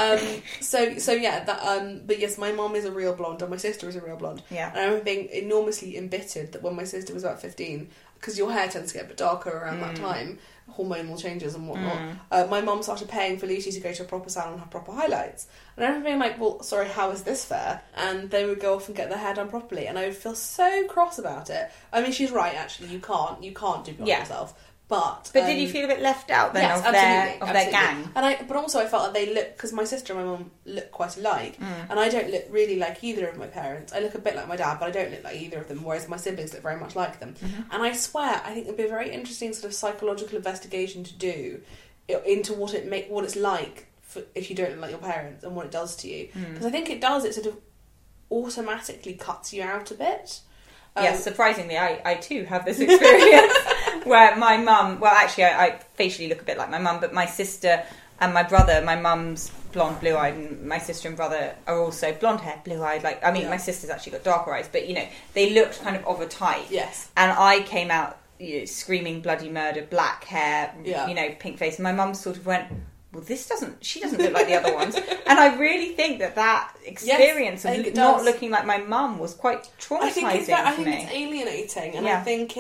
But yes, my mum is a real blonde, and my sister is a real blonde. Yeah. And I remember being enormously embittered that when my sister was about 15, because your hair tends to get a bit darker around that time, hormonal changes and whatnot. My mum started paying for Lucy to go to a proper salon and have proper highlights. And I remember being like, well, sorry, how is this fair? And they would go off and get their hair done properly, and I would feel so cross about it. I mean, she's right, actually. You can't do blonde yourself. But did you feel a bit left out then of their gang? And but also I felt like they look, because my sister and my mum look quite alike, and I don't look really like either of my parents. I look a bit like my dad, but I don't look like either of them. Whereas my siblings look very much like them. And I swear, I think it'd be a very interesting sort of psychological investigation to do into what it's like if you don't look like your parents and what it does to you. Because I think it does. It sort of automatically cuts you out a bit. Yes, surprisingly, I too have this experience where my mum... Well, actually, I facially look a bit like my mum, but my sister and my brother, my mum's blonde, blue-eyed, and my sister and brother are also blonde-haired, blue-eyed. My sister's actually got darker eyes, but, they looked kind of a type. Yes. And I came out screaming bloody murder, black hair, pink face, and my mum sort of went... Well, she doesn't look like the other ones. And I really think that experience of not looking like my mum was quite traumatising I think it's alienating. And I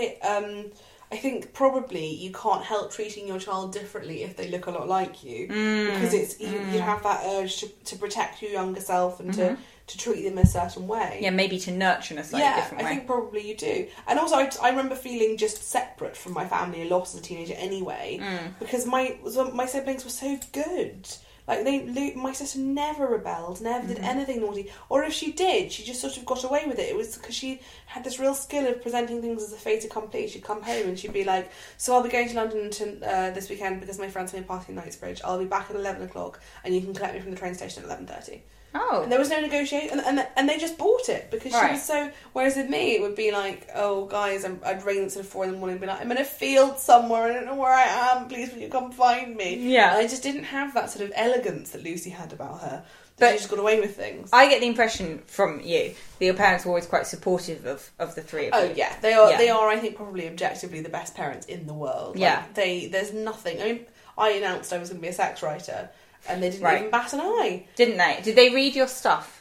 think probably you can't help treating your child differently if they look a lot like you. Because you have that urge to protect your younger self and to treat them a certain way. Yeah, maybe to nurture in a slightly different way. I think probably you do. And also, I remember feeling just separate from my family a lot as a teenager anyway, because my siblings were so good. Like, my sister never rebelled, never did anything naughty. Or if she did, she just sort of got away with it. It was because she had this real skill of presenting things as a fait accompli. She'd come home and she'd be like, so I'll be going to London this weekend because my friend's having a party in Knightsbridge. I'll be back at 11 o'clock and you can collect me from the train station at 11:30. Oh. And there was no negotiation, and they just bought it because she was so... Whereas with me, it would be like, oh, guys, I'd ring at sort of 4 in the morning and be like, I'm in a field somewhere, I don't know where I am, please will you come find me? Yeah. And I just didn't have that sort of elegance that Lucy had about her. But she just got away with things. I get the impression from you that your parents were always quite supportive of the three of you. Oh, yeah. They are. Yeah. They are, I think, probably objectively the best parents in the world. There's nothing... I mean, I announced I was going to be a sex writer... And they didn't even bat an eye. Didn't they? Did they read your stuff?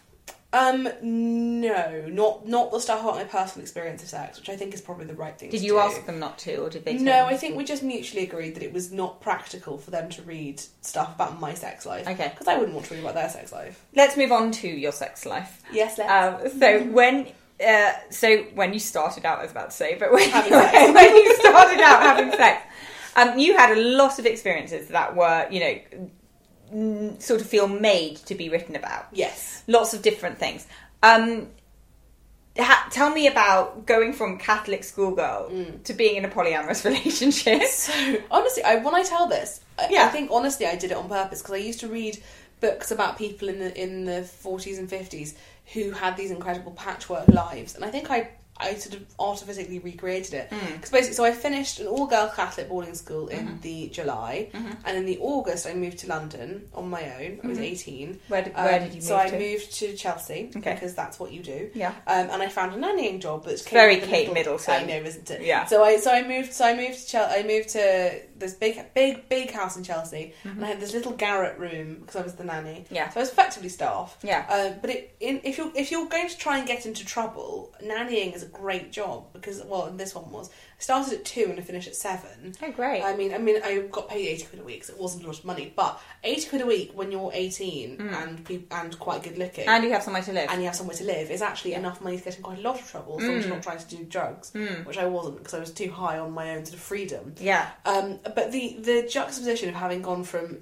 No. Not the stuff about my personal experience of sex, which I think is probably the right thing to do. Did you ask them not to, or did they tell No, you? I think we just mutually agreed that it was not practical for them to read stuff about my sex life. Okay. Because I wouldn't want to read about their sex life. Let's move on to your sex life. Yes, let's. So when you started out, I was about to say, but when you started out having sex, you had a lot of experiences that were, sort of feel made to be written about. Yes. Lots of different things. Tell me about going from Catholic schoolgirl to being in a polyamorous relationship. So, honestly, when I tell this, Yeah. I think, honestly, I did it on purpose, because I used to read books about people in the 40s and 50s who had these incredible patchwork lives, and I think I sort of artificially recreated it. Because basically, so I finished an all-girl Catholic boarding school in the July, and in the August I moved to London on my own. I was 18. Where did you move So I to? moved to Chelsea, Okay. because that's what you do. Yeah. And I found a nannying job that's Very Kate Middleton. I know, isn't it? Yeah. So I moved to this big house in Chelsea, and I had this little garret room because I was the nanny. Yeah. So I was effectively staff. Yeah. But if you're going to try and get into trouble, nannying is a great job, because, well, this one was. I started at 2 and I finished at 7. Oh, great. I mean, I got paid 80 quid a week, so it wasn't a lot of money, but 80 quid a week when you're 18 and quite good looking, And you have somewhere to live. and you have somewhere to live, is actually enough money to get in quite a lot of trouble, as long as you're not trying to do drugs, which I wasn't, because I was too high on my own sort of freedom. Yeah. But the juxtaposition of having gone from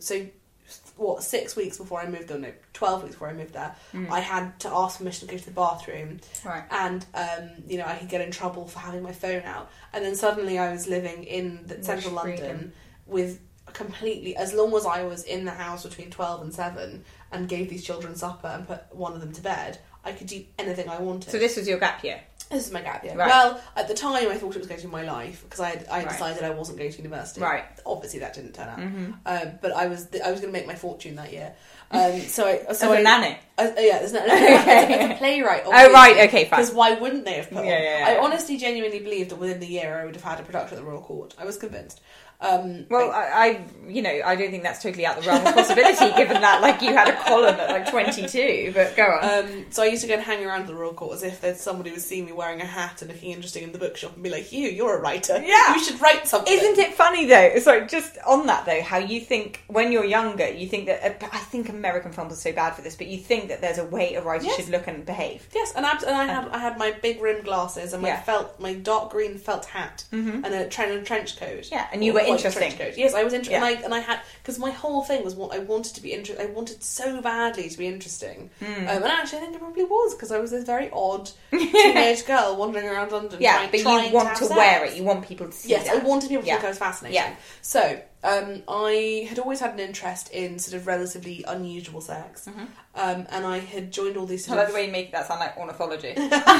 6 weeks before I moved there, no, 12 weeks before I moved there, I had to ask permission to go to the bathroom, Right. and I could get in trouble for having my phone out, and then suddenly I was living in central freedom. London with completely, as long as I was in the house between 12 and 7 and gave these children supper and put one of them to bed, I could do anything I wanted. So this was your gap year? This is my gap year. Right. Well, at the time I thought it was going to be my life, because I Right. decided I wasn't going to university. Right. Obviously that didn't turn out. But I was going to make my fortune that year. As a nanny? Yeah, there's no, as a playwright. Oh, right, okay, fine. Because why wouldn't they have put Yeah. on? I honestly, genuinely believed that within the year I would have had a production at the Royal Court. I was convinced. Well, I don't think that's totally out the realm of possibility, given that, like, you had a column at, like, 22, but go on. So I used to go and hang around the Royal Court as if there's somebody would see me wearing a hat and looking interesting in the bookshop and be like, you're a writer. Yeah. You should write something. Isn't it funny, though, so just on that, though, how you think, when you're younger, you think that, I think American films are so bad for this, but you think that there's a way a writer should look and behave. Yes, and I had my big rimmed glasses and my dark green felt hat and a trench coat. Yeah, and you were interesting. Yes, I was interesting, Yeah. and I had, because my whole thing was what I wanted to be interesting. I wanted so badly to be interesting, and actually I think I probably was, because I was this very odd teenage girl wandering around London. Yeah, but trying you want to to have wear sex. it. You want people to see Yes, that. I wanted people to Yeah. think I was fascinating. Yeah. So, I had always had an interest in sort of relatively unusual sex, and I had joined all these I sort like of... the way you make that sound like ornithology.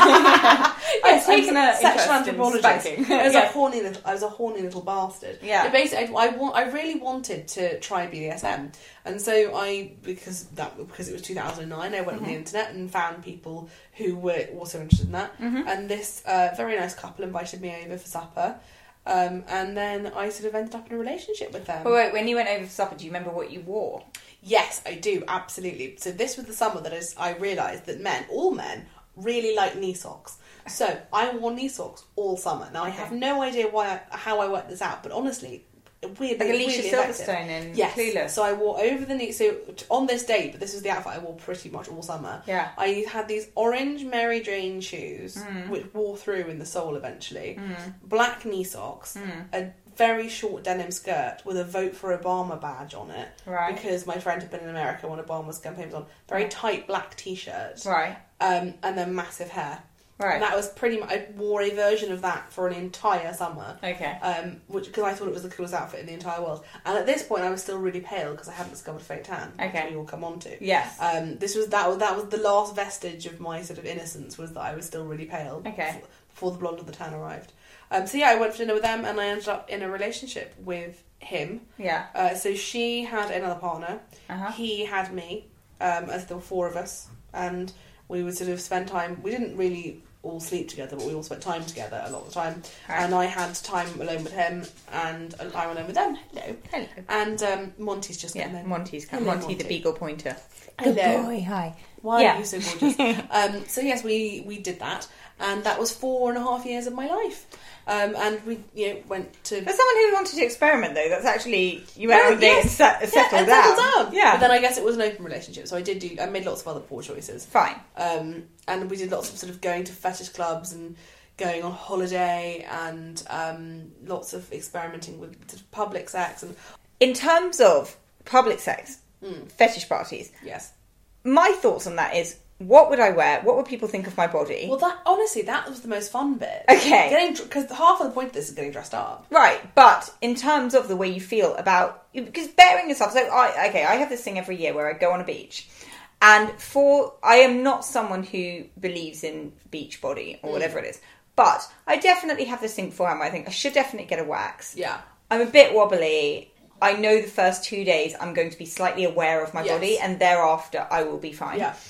Yes, taken I'm an sexual interest in anthropologist. spanking. I was Yeah. a horny little bastard. Yeah. But basically, I really wanted to try BDSM, and so because it was 2009, I went on the internet and found people who were also interested in that, and this very nice couple invited me over for supper. And then I sort of ended up in a relationship with them. But wait, when you went over for supper, do you remember what you wore? Yes, I do, absolutely. So this was the summer that I realised that all men, really like knee socks. So I wore knee socks all summer. Now I have no idea how I worked this out, but honestly, weirdly, Like Alicia weirdly Silverstone in yes. Clueless. So I wore over the knee. So on this date, but this was the outfit I wore pretty much all summer. Yeah. I had these orange Mary Jane shoes, which wore through in the sole eventually. Black knee socks. A very short denim skirt with a Vote for Obama badge on it. Right. Because my friend had been in America when Obama's campaign was on. Very tight black t-shirt. Right. And then massive hair. Right. And that was pretty much... I wore a version of that for an entire summer. Okay. Because I thought it was the coolest outfit in the entire world. And at this point, I was still really pale because I hadn't discovered fake tan. Okay. Which we will come on to. Yes. That was the last vestige of my sort of innocence, was that I was still really pale. Okay. Before the blonde or the tan arrived. So yeah, I went for dinner with them and I ended up in a relationship with him. Yeah. So she had another partner. Uh-huh. He had me. As there were 4 of us, and we would sort of spend time. We didn't really all sleep together, but we all spent time together a lot of the time. Right. And I had time alone with him, and time alone with them. Hello. Hello. And Monty's just come in. Monty's come. Hello, Monty the beagle pointer. Hello. Good boy, hi. Why Yeah. are you so gorgeous? So yes, we did that, and that was 4.5 years of my life. And we went to... For someone who wanted to experiment, though, that's actually... You went on a date and settled and down. settled down. Yeah. But then I guess it was an open relationship, so I made lots of other poor choices. Fine. And we did lots of sort of going to fetish clubs and going on holiday and lots of experimenting with sort of public sex. And In terms of public sex, fetish parties, yes. my thoughts on that is, what would I wear? What would people think of my body? Well, that was the most fun bit. Okay. Because half of the point of this is getting dressed up. Right, but in terms of the way you feel about... Because bearing yourself... So, I have this thing every year where I go on a beach. And I am not someone who believes in beach body or whatever it is. But I definitely have this thing beforehand where I think I should definitely get a wax. Yeah. I'm a bit wobbly. I know the first 2 days I'm going to be slightly aware of my body, and thereafter I will be fine. Yeah.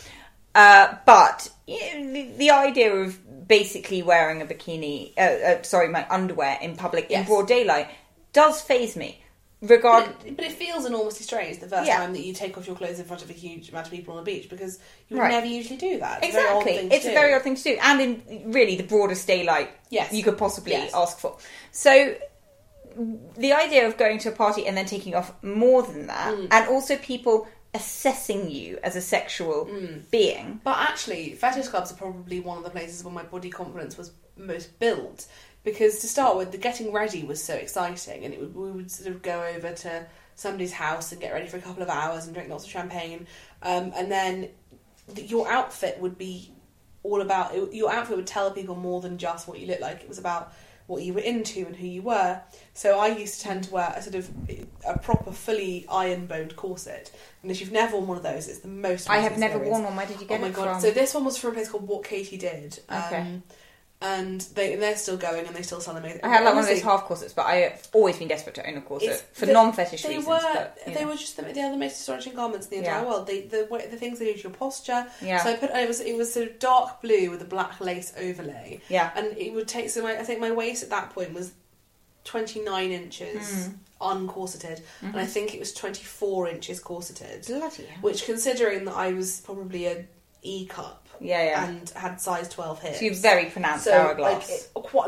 But the idea of basically wearing a bikini, my underwear in public in broad daylight does faze me. But it feels enormously strange the first time that you take off your clothes in front of a huge amount of people on a beach, because you would never usually do that. It's It's a very odd thing to do. And in really the broadest daylight you could possibly ask for. So the idea of going to a party and then taking off more than that, and also people assessing you as a sexual being. But actually, fetish clubs are probably one of the places where my body confidence was most built. Because to start with, the getting ready was so exciting, and we would sort of go over to somebody's house and get ready for a couple of hours and drink lots of champagne, and then your outfit would be all about... Your outfit would tell people more than just what you looked like. It was about what you were into and who you were. So I used to tend to wear a proper, fully iron-boned corset. And if you've never worn one of those, it's the most... I have never worn one. Where did you get it from? Oh my God. So this one was from a place called What Katie Did. Okay. And they're still going, and they still sell them. I had like one of those half corsets, but I've always been desperate to own a corset for non-fetish reasons. They were just they are the most astonishing garments in the entire world. The things they do to your posture. Yeah. So it was sort of dark blue with a black lace overlay. Yeah. And it would take I think my waist at that point was 29 inches uncorseted, and I think it was 24 inches corseted. Bloody hell. Which, considering that I was probably an E cup. And had size 12 hips. So you're very pronounced hourglass.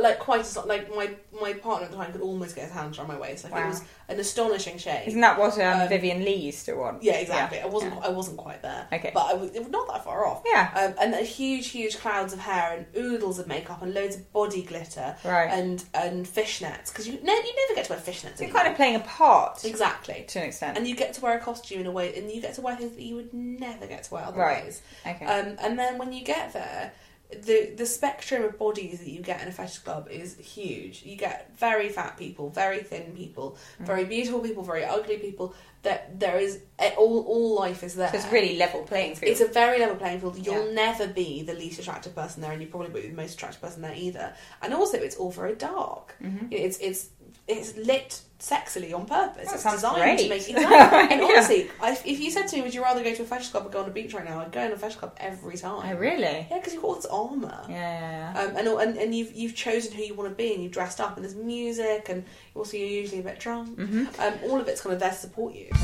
My partner at the time could almost get his hands around my waist. It was an astonishing shape. Isn't that what Vivian Lee used to want? Yeah, exactly. Yeah. I wasn't quite there. Okay, but it was not that far off. Yeah. And huge clouds of hair and oodles of makeup and loads of body glitter. Right. And fishnets, because you never get to wear fishnets. You're kind of playing a part. Exactly. To an extent. And you get to wear a costume in a way, and you get to wear things that you would never get to wear otherwise. Right. Okay. And then when you get there, the spectrum of bodies that you get in a fetish club is huge. You get very fat people, very thin people, very beautiful people, very ugly people. That there is all life is there. So it's really level playing field. It's a very level playing field. You'll never be the least attractive person there, and you probably won't be the most attractive person there either. And also, it's all very dark. Mm-hmm. It's lit sexily on purpose. That it's sounds designed great. to make exactly. And honestly, if you said to me, "Would you rather go to a fetish club or go on a beach right now?" I'd go on a fetish club every time. Oh, really? Yeah, because you've got all this armour. Yeah. And you've chosen who you want to be, and you've dressed up, and there's music, and also you're usually a bit drunk. Mm-hmm. All of it's kind of there to support you.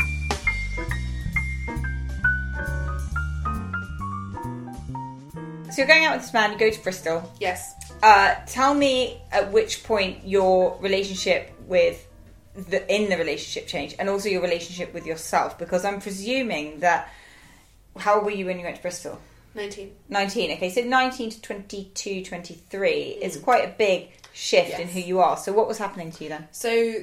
So you're going out with this man, you go to Bristol. Yes. Tell me at which point your relationship in the relationship changed, and also your relationship with yourself, because I'm presuming that... How old were you when you went to Bristol? 19. 19, okay. So 19 to 22, 23 is quite a big shift in who you are. So what was happening to you then? So,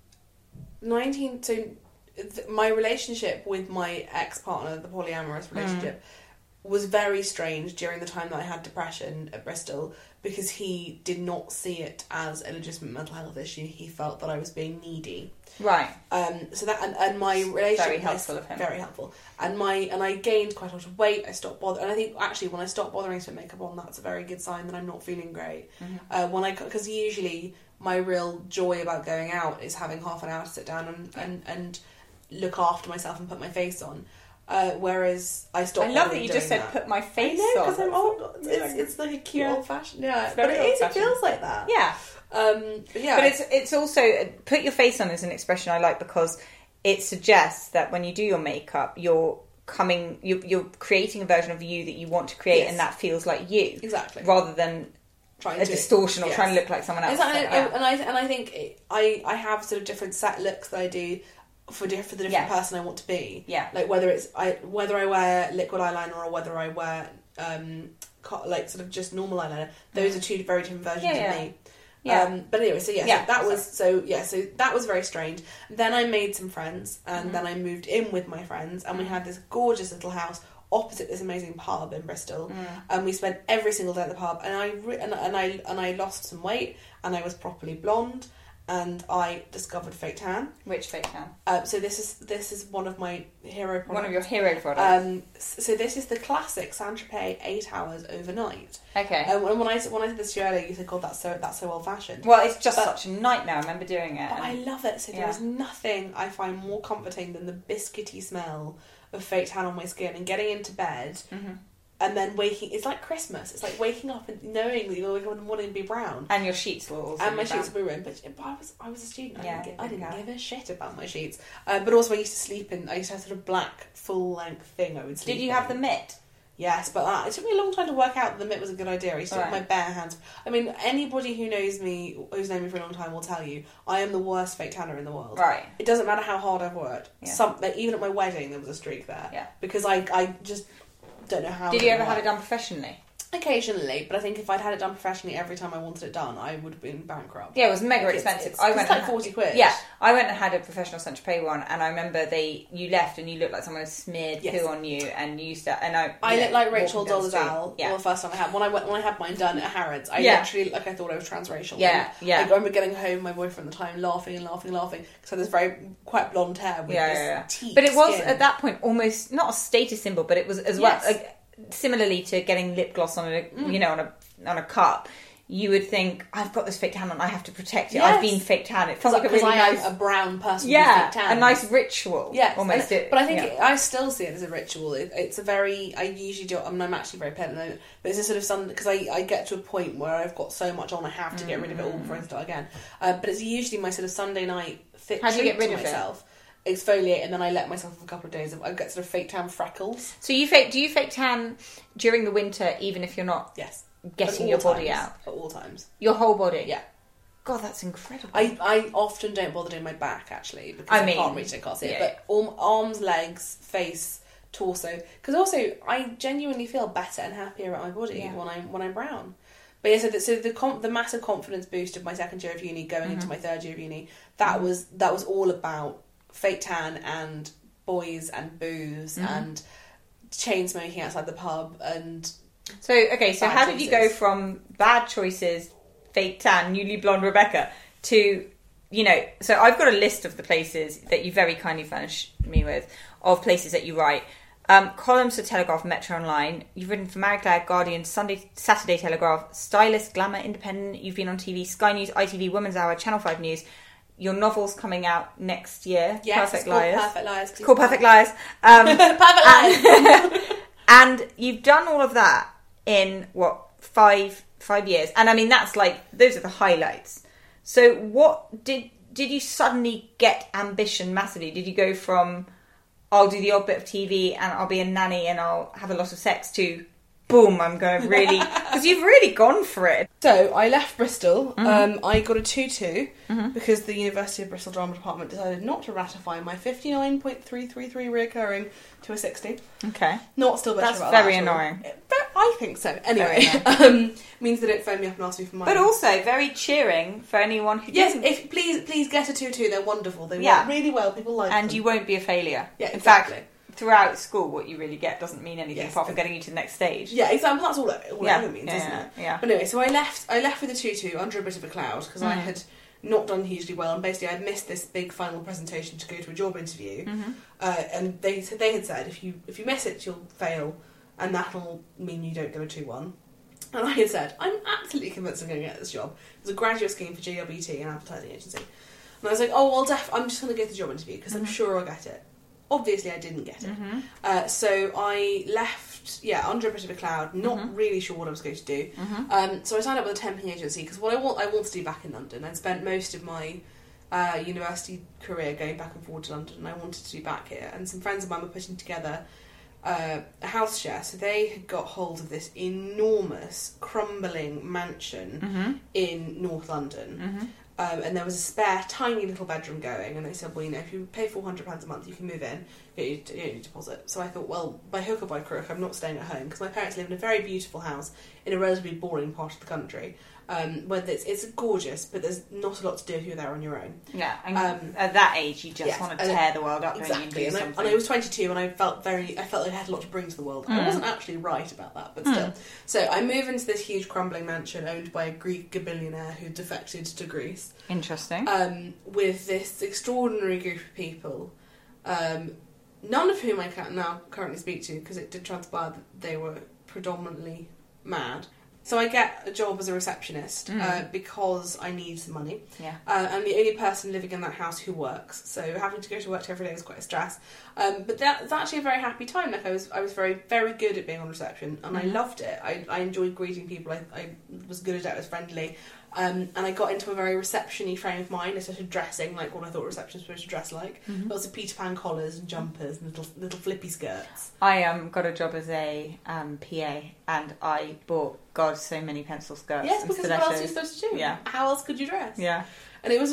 my relationship with my ex-partner, the polyamorous relationship, was very strange during the time that I had depression at Bristol, because he did not see it as a legitimate mental health issue. He felt that I was being needy. Right. So that and my relationship, very helpful of him. Very helpful. And I gained quite a lot of weight. I stopped bothering, and I think actually when I stopped bothering to put makeup on, that's a very good sign that I'm not feeling great. Mm-hmm. Because usually my real joy about going out is having half an hour to sit down and look after myself and put my face on. Whereas I stopped. I love that you just said "put my face on." Because I'm old. It's like a cute old fashioned. Yeah, but it is. It feels like that. Yeah. But it's also "put your face on" is an expression I like, because it suggests that when you do your makeup, you're creating a version of you that you want to create, and that feels like you. Exactly. Rather than a distortion or trying to look like someone else. Exactly. And I think I have sort of different set looks that I do for the different person I want to be. Yeah. Like whether I wear liquid eyeliner or whether I wear like sort of just normal eyeliner. Those are two very different versions of me. Yeah. But anyway, so that was very strange. Then I made some friends, and then I moved in with my friends, and we had this gorgeous little house opposite this amazing pub in Bristol, and we spent every single day at the pub. And I lost some weight, and I was properly blonde. And I discovered Fake Tan. Which Fake Tan? So this is one of my hero products. One of your hero products. So this is the classic Saint-Tropez 8 hours overnight. Okay. And when I said this to you earlier, you said, "God, that's so old fashioned." Well, it's just such a nightmare. I remember doing it. But I love it. So there is nothing I find more comforting than the biscuity smell of Fake Tan on my skin and getting into bed. And then waking, it's like Christmas. It's like waking up and knowing that you'll wake up in the morning and be brown. And your sheets will also and my be brown. sheets will be brown. But I was a student. I didn't give give a shit about my sheets. But also I used to sleep in. I used to have sort of black full length thing. I would sleep. Did you have the mitt? Yes, but it took me a long time to work out that the mitt was a good idea. I used to with my bare hands. I mean, anybody who knows me, who's known me for a long time, will tell you I am the worst fake tanner in the world. Right. It doesn't matter how hard I've worked. Yeah. Even at my wedding, there was a streak there. Yeah. Because I just don't know how. Did you ever have it done professionally? Occasionally, but I think if I'd had it done professionally every time I wanted it done, I would have been bankrupt. Yeah, it was mega expensive. It's like 40 quid. Yeah, I went and had a professional Saint-Tropez one, and I remember you left and you looked like someone had smeared poo on you, and you used to. And I looked like Rachel Dolezal. Yeah. The first time I had when I had mine done at Harrods, I literally I thought I was transracial. Yeah, I remember getting home, my boyfriend at the time laughing because I had this very quite blonde hair with this teeth. But it was skin. at that point almost not a status symbol, but it was as well. Similarly to getting lip gloss on a cup, you would think, I've got this fake tan on, I have to protect it. I've been fake tan. It felt like a really nice, a brown person. Fake tan. A nice ritual. Yeah, almost. But I think I still see it as a ritual. It's a very. I usually do. I mean, I'm actually very pale at the moment, but it's a sort of something because I get to a point where I've got so much on, I have to get rid of it all before I start again. But it's usually my sort of Sunday night fit. How do you get rid of myself? Exfoliate, and then I let myself for a couple of days. I get sort of fake tan freckles. So do you fake tan during the winter, even if you're not getting your body out? At all times. Your whole body? Yeah. God, that's incredible. I often don't bother doing my back, actually, because I can't reach it, I can't see it. But arms, legs, face, torso. Because also, I genuinely feel better and happier about my body when I'm brown. But yeah, so the massive confidence boost of my second year of uni going into my third year of uni, that was all about fake tan and boys and booze and chain smoking outside the pub and so how did you go from bad choices, fake tan, newly blonde Rebecca, to so I've got a list of the places that you very kindly furnished me with of places that you write. Columns for Telegraph, Metro Online. You've written for Marie Claire, Guardian, Saturday Telegraph, Stylist, Glamour, Independent. You've been on TV, Sky News, ITV, Women's Hour, Channel 5 News. Your novel's coming out next year. Yes, Perfect Liars. Perfect Liars. It's called Perfect Liars. Perfect Liars. And you've done all of that in, 5 years? And I mean, that's those are the highlights. So what did you suddenly get ambition massively? Did you go from, I'll do the odd bit of TV and I'll be a nanny and I'll have a lot of sex, to boom, I'm going to really... Because you've really gone for it. So, I left Bristol. I got a 2-2 because the University of Bristol Drama Department decided not to ratify my 59.333 reoccurring to a 60. Okay. Not still bitter That's about very that. annoying. I think so. Anyway, means they don't phone me up and ask me for money. But also very cheering for anyone who yes, didn't. if please get a 2-2. They're wonderful. They work really well. People like them. And you won't be a failure. Yeah, In exactly. fact, throughout school, what you really get doesn't mean anything apart from getting you to the next stage. Yeah, exactly. That's all it ever means, isn't it? Yeah. But anyway, so I left with a 2-2 under a bit of a cloud because I had not done hugely well, and basically I'd missed this big final presentation to go to a job interview, and they had said if you miss it, you'll fail, and that'll mean you don't get a 2-1. And I had said, I'm absolutely convinced I'm going to get this job. It was a graduate scheme for GLBT, an advertising agency. And I was like, oh, well, I'm just going to go to the job interview because I'm sure I'll get it. Obviously, I didn't get it. So I left, under a bit of a cloud, not really sure what I was going to do. So I signed up with a temping agency because what I want to do back in London. I'd spent most of my university career going back and forward to London, and I wanted to be back here. And some friends of mine were putting together a house share, so they had got hold of this enormous, crumbling mansion in North London. And there was a spare, tiny little bedroom going, and they said, well, if you pay £400 a month, you can move in, you don't need a deposit. So I thought, well, by hook or by crook, I'm not staying at home, because my parents live in a very beautiful house in a relatively boring part of the country. Where it's gorgeous, but there's not a lot to do if you're there on your own. Yeah, and at that age, you just want to tear the world up, exactly. Don't you, and do something. And I was 22, and I felt like I had a lot to bring to the world. I wasn't actually right about that, but still. So I move into this huge crumbling mansion owned by a Greek billionaire who defected to Greece. Interesting. With this extraordinary group of people, none of whom I can now currently speak to, because it did transpire that they were predominantly mad. So I get a job as a receptionist because I need some money. Yeah. I'm the only person living in that house who works, so having to go to work every day is quite a stress. But that's actually a very happy time. Like I was very, very good at being on reception, and I loved it. I enjoyed greeting people. I was good at it. I was friendly. And I got into a very reception-y frame of mind. I started dressing like what I thought receptionists were supposed to dress like. Lots of Peter Pan collars and jumpers and little flippy skirts. I got a job as a PA, and I bought, God, so many pencil skirts. Yes, and because stilettos. what else are you supposed to do? Yeah. How else could you dress? Yeah. And there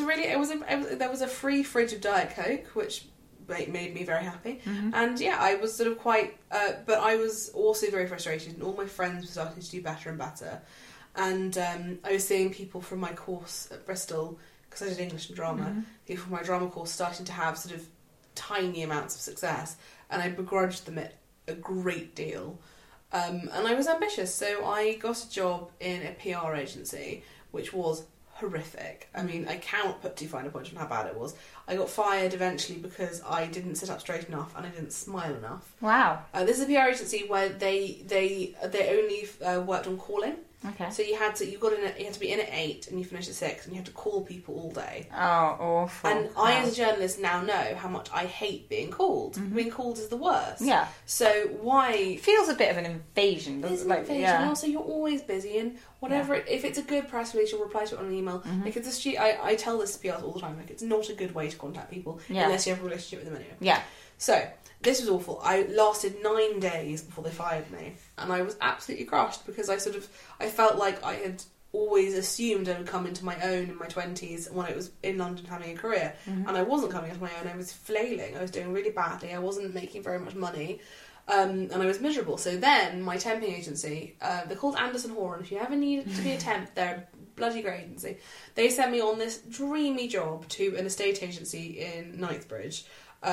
was a free fridge of Diet Coke, which made me very happy. And yeah, I was sort of quite, but I was also very frustrated, and all my friends were starting to do better and better. And I was seeing people from my course at Bristol, because I did English and drama, people from my drama course starting to have sort of tiny amounts of success, and I begrudged them it a great deal. And I was ambitious, so I got a job in a PR agency, which was horrific. I mean, I cannot put too fine a point on how bad it was. I got fired eventually because I didn't sit up straight enough and I didn't smile enough. Wow. This is a PR agency where they only worked on calling. Okay. So you had to be in at 8 and you finished at 6, and you had to call people all day. Oh, awful. And I, as a journalist, now know how much I hate being called. Being called is the worst. Yeah. So why... It feels a bit of an invasion, doesn't it? It's an invasion. Yeah. And also, you're always busy, and whatever... Yeah. If it's a good press release, you'll reply to it on an email. Like, it's I tell this to PRs all the time, like, it's not a good way to contact people unless you have a relationship with them anyway. Yeah. So... This was awful. I lasted 9 days before they fired me, and I was absolutely crushed because I felt like I had always assumed I would come into my own in my 20s when I was in London having a career, and I wasn't coming into my own. I was flailing. I was doing really badly. I wasn't making very much money, and I was miserable. So then my temping agency, they're called Anderson Horan. If you ever need to be a temp, they're a bloody great agency. They sent me on this dreamy job to an estate agency in Knightsbridge,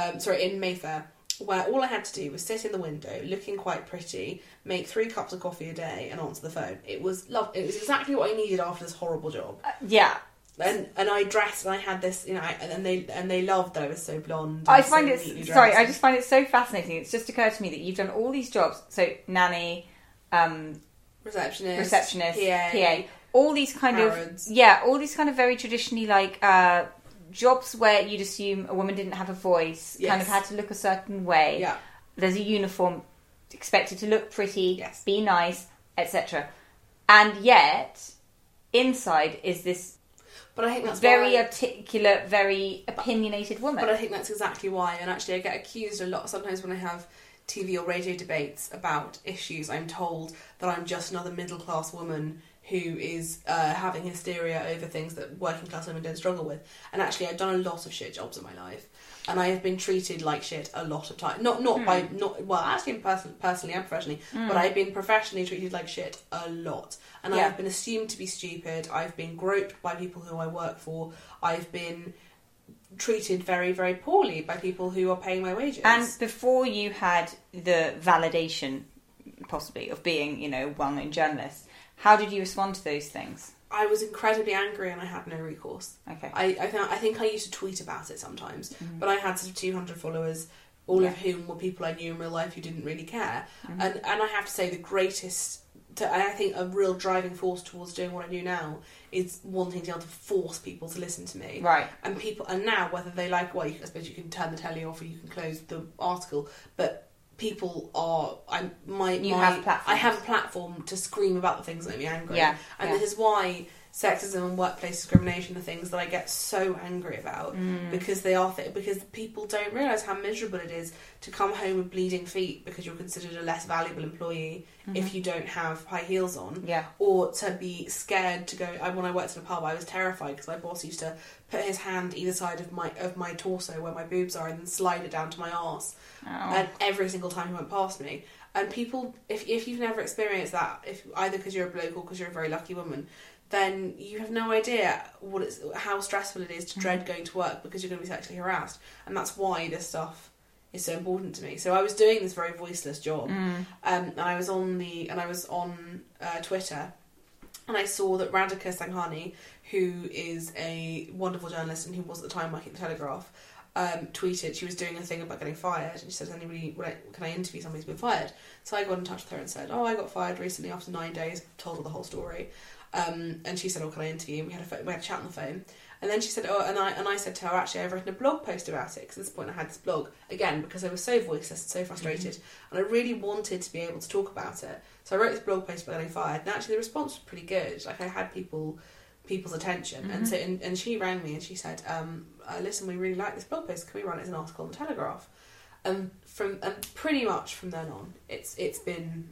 in Mayfair, where all I had to do was sit in the window, looking quite pretty, make 3 cups of coffee a day, and answer the phone. It was It was exactly what I needed after this horrible job. Yeah. And I dressed, and I had this, and they loved that I was so blonde. I find it. Sorry, I just find it so fascinating. It's just occurred to me that you've done all these jobs. So nanny, receptionist, PA, all these kind Harrods. all these kind of very traditionally jobs where you'd assume a woman didn't have a voice, kind of had to look a certain way. Yeah. There's a uniform, expected to look pretty, be nice, etc. And yet, inside is this but I think that's very articulate, very opinionated woman. But I think that's exactly why. And actually I get accused a lot sometimes when I have TV or radio debates about issues. I'm told that I'm just another middle-class woman who is having hysteria over things that working class women don't struggle with. And actually, I've done a lot of shit jobs in my life, and I have been treated like shit a lot of time. Actually, personally and professionally, but I've been professionally treated like shit a lot, and I've been assumed to be stupid. I've been groped by people who I work for. I've been treated very, very poorly by people who are paying my wages. And before you had the validation, possibly, of being, a well-known journalist, how did you respond to those things? I was incredibly angry and I had no recourse. Okay. I think I used to tweet about it sometimes, but I had sort of 200 followers, all of whom were people I knew in real life who didn't really care. And I have to say and I think a real driving force towards doing what I do now is wanting to be able to force people to listen to me. Right. And now, whether they like, I suppose you can turn the telly off or you can close the article, but people are... I have a platform to scream about the things that make me angry. Yeah. And this is why sexism and workplace discrimination are things that I get so angry about because they are because people don't realise how miserable it is to come home with bleeding feet because you're considered a less valuable employee if you don't have high heels on, or to be scared to go. When I worked in a pub, I was terrified because my boss used to put his hand either side of my torso where my boobs are and then slide it down to my arse, and every single time he went past me. And people, if you've never experienced that, if either because you're a bloke or because you're a very lucky woman, then you have no idea how stressful it is to dread going to work because you're going to be sexually harassed. And that's why this stuff is so important to me. So I was doing this very voiceless job, and I was on Twitter, and I saw that Radhika Sanghani, who is a wonderful journalist and who was at the time working at the Telegraph, tweeted she was doing a thing about getting fired, and she said, can I interview somebody who's been fired? So I got in touch with her and said, I got fired recently after 9 days, told her the whole story, and she said, can I interview? And we had a chat on the phone, and then she said, and I said to her, actually I've written a blog post about it, because at this point I had this blog again because I was so voiceless and so frustrated, and I really wanted to be able to talk about it, so I wrote this blog post about getting fired, and actually the response was pretty good. Like, I had people's attention, and so and she rang me and she said, listen, we really like this blog post, can we run it as an article on the Telegraph? And pretty much from then on, it's been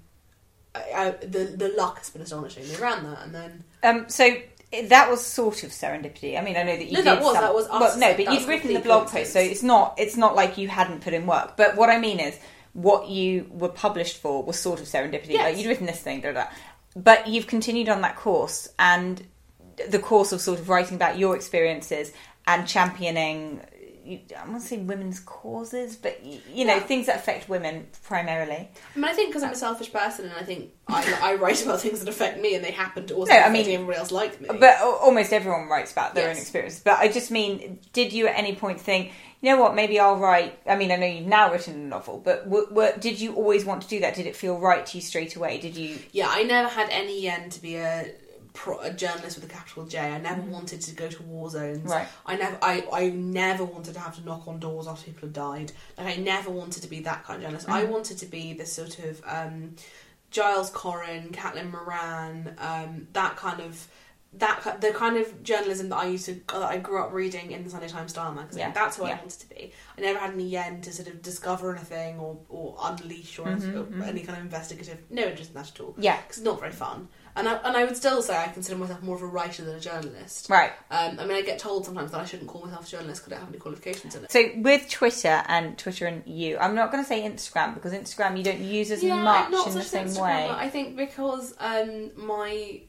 the luck has been astonishing. They ran that, and then so that was sort of serendipity. I mean, I know that you that was us. Well, no, but you'd written the blog post, so it's not like you hadn't put in work. But what I mean is, what you were published for was sort of serendipity. Yes. Like, you'd written this thing, but you've continued on that course, and the course of sort of writing about your experiences and championing, I won't say women's causes, but you know, things that affect women primarily. I mean, I think because I'm a selfish person, and I think I write about things that affect me, and they happen to also affect everybody else like me. But almost everyone writes about their own experiences. But I just mean, did you at any point think, you know what, maybe I'll write? I mean, I know you've now written a novel, but did you always want to do that? Did it feel right to you straight away? Did you? Yeah, I never had any yen to be a journalist with a capital J. I never wanted to go to war zones. Right. I never wanted to have to knock on doors after people had died. Like, I never wanted to be that kind of journalist. I wanted to be this sort of Giles Corrin, Caitlin Moran, the kind of journalism that I grew up reading in the Sunday Times Style magazine. Yeah. That's who I wanted to be. I never had any yen to sort of discover anything or unleash or any kind of investigative. No interest in that at all. Yeah, because it's not very fun. And I would still say I consider myself more of a writer than a journalist. Right. I mean, I get told sometimes that I shouldn't call myself a journalist because I don't have any qualifications in it. So with Twitter and you, I'm not going to say Instagram, because Instagram you don't use as much in the same way. I think because my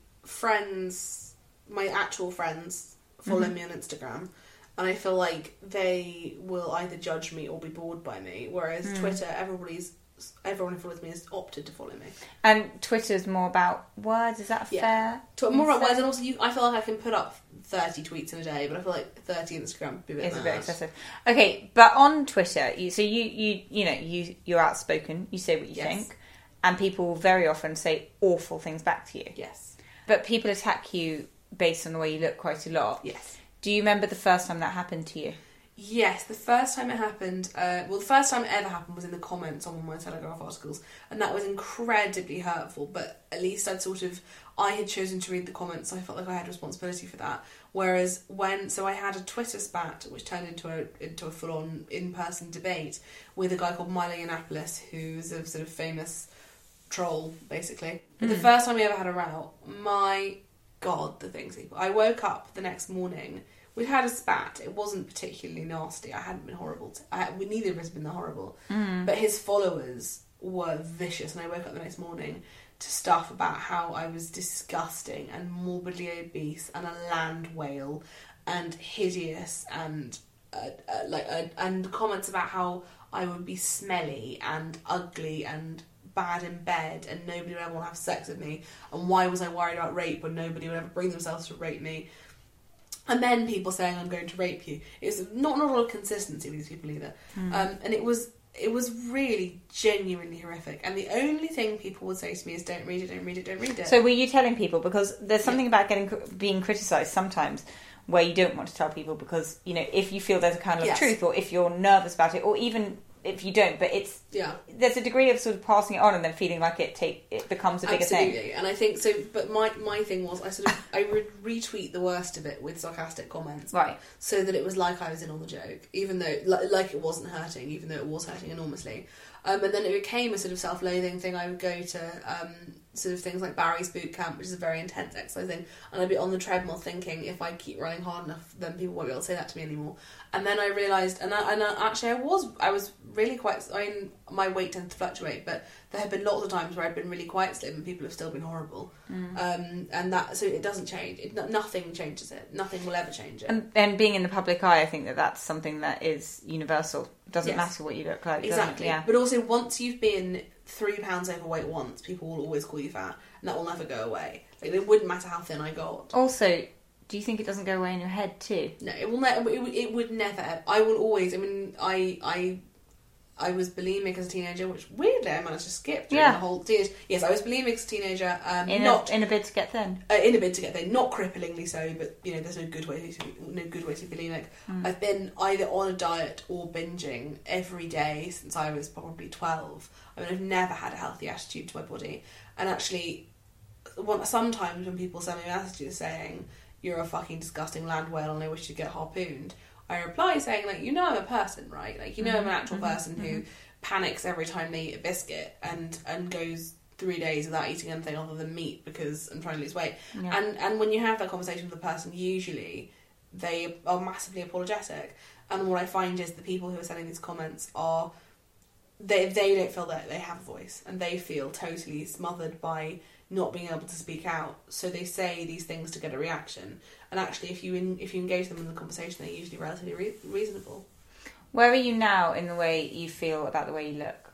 actual friends follow me on Instagram, and I feel like they will either judge me or be bored by me, whereas Twitter, everyone who follows me has opted to follow me. And Twitter's more about words, is that fair? More about words, and also I feel like I can put up 30 tweets in a day, but I feel like 30 Instagram would be a bit excessive. Okay, but on Twitter, you're outspoken, you say what you think, and people very often say awful things back to you. Yes. But people attack you based on the way you look quite a lot. Yes. Do you remember the first time that happened to you? Yes, the first time it happened, the first time it ever happened was in the comments on one of my Telegraph articles, and that was incredibly hurtful, but at least I had chosen to read the comments, so I felt like I had responsibility for that. Whereas I had a Twitter spat, which turned into a full-on in-person debate with a guy called Milo Yiannopoulos, who's a sort of famous troll, basically. But the first time we ever had a row, my God, the things I woke up the next morning. We'd had a spat. It wasn't particularly nasty. I hadn't been horrible. Neither of us had been that horrible. But his followers were vicious, and I woke up the next morning to stuff about how I was disgusting and morbidly obese and a land whale and hideous and and comments about how I would be smelly and ugly and bad in bed and nobody would ever want to have sex with me, and why was I worried about rape when nobody would ever bring themselves to rape me. And then people saying I'm going to rape you. It's not a lot of consistency with these people either. And it was really genuinely horrific. And the only thing people would say to me is don't read it, don't read it, don't read it. So were you telling people? Because there's something about being criticised sometimes where you don't want to tell people because, you know, if you feel there's a kind of truth, or if you're nervous about it, or even if you don't, but there's a degree of sort of passing it on and then feeling like it becomes a bigger thing. Absolutely, and I think so. But my thing was I would retweet the worst of it with sarcastic comments, right? So that it was like I was in on the joke, even though like it wasn't hurting, even though it was hurting enormously. And then it became a sort of self-loathing thing. I would go to sort of things like Barry's boot camp, which is a very intense exercise thing, and I'd be on the treadmill thinking, if I keep running hard enough, then people won't be able to say that to me anymore. And then I realised, actually I was really quite. I mean, my weight tends to fluctuate, but there have been lots of times where I've been really quite slim and people have still been horrible. And that, so it doesn't change. Nothing changes it. Nothing will ever change it. And being in the public eye, I think that's something that is universal. It doesn't matter what you look like. Exactly. Yeah. But also, once you've been 3 pounds overweight once, people will always call you fat, and that will never go away. Like, it wouldn't matter how thin I got. Also, do you think it doesn't go away in your head too? No, it will never. It would never. I will always. I mean, I was bulimic as a teenager, which weirdly I managed to skip during the whole teenage. Yes, I was bulimic as a teenager. In a bid to get thin. In a bid to get thin, not cripplingly so, but there's no good way to be bulimic. I've been either on a diet or binging every day since I was probably 12. I mean, I've never had a healthy attitude to my body, and actually, sometimes when people send me messages saying you're a fucking disgusting land whale and I wish you'd get harpooned, I reply saying, like, I'm a person, right? Like, I'm an actual person who panics every time they eat a biscuit and goes 3 days without eating anything other than meat because I'm trying to lose weight. Yeah. And when you have that conversation with a person, usually they are massively apologetic. And what I find is the people who are sending these comments are, they don't feel that they have a voice, and they feel totally smothered by not being able to speak out, so they say these things to get a reaction. And actually, if you engage them in the conversation, they're usually relatively reasonable. Where are you now in the way you feel about the way you look?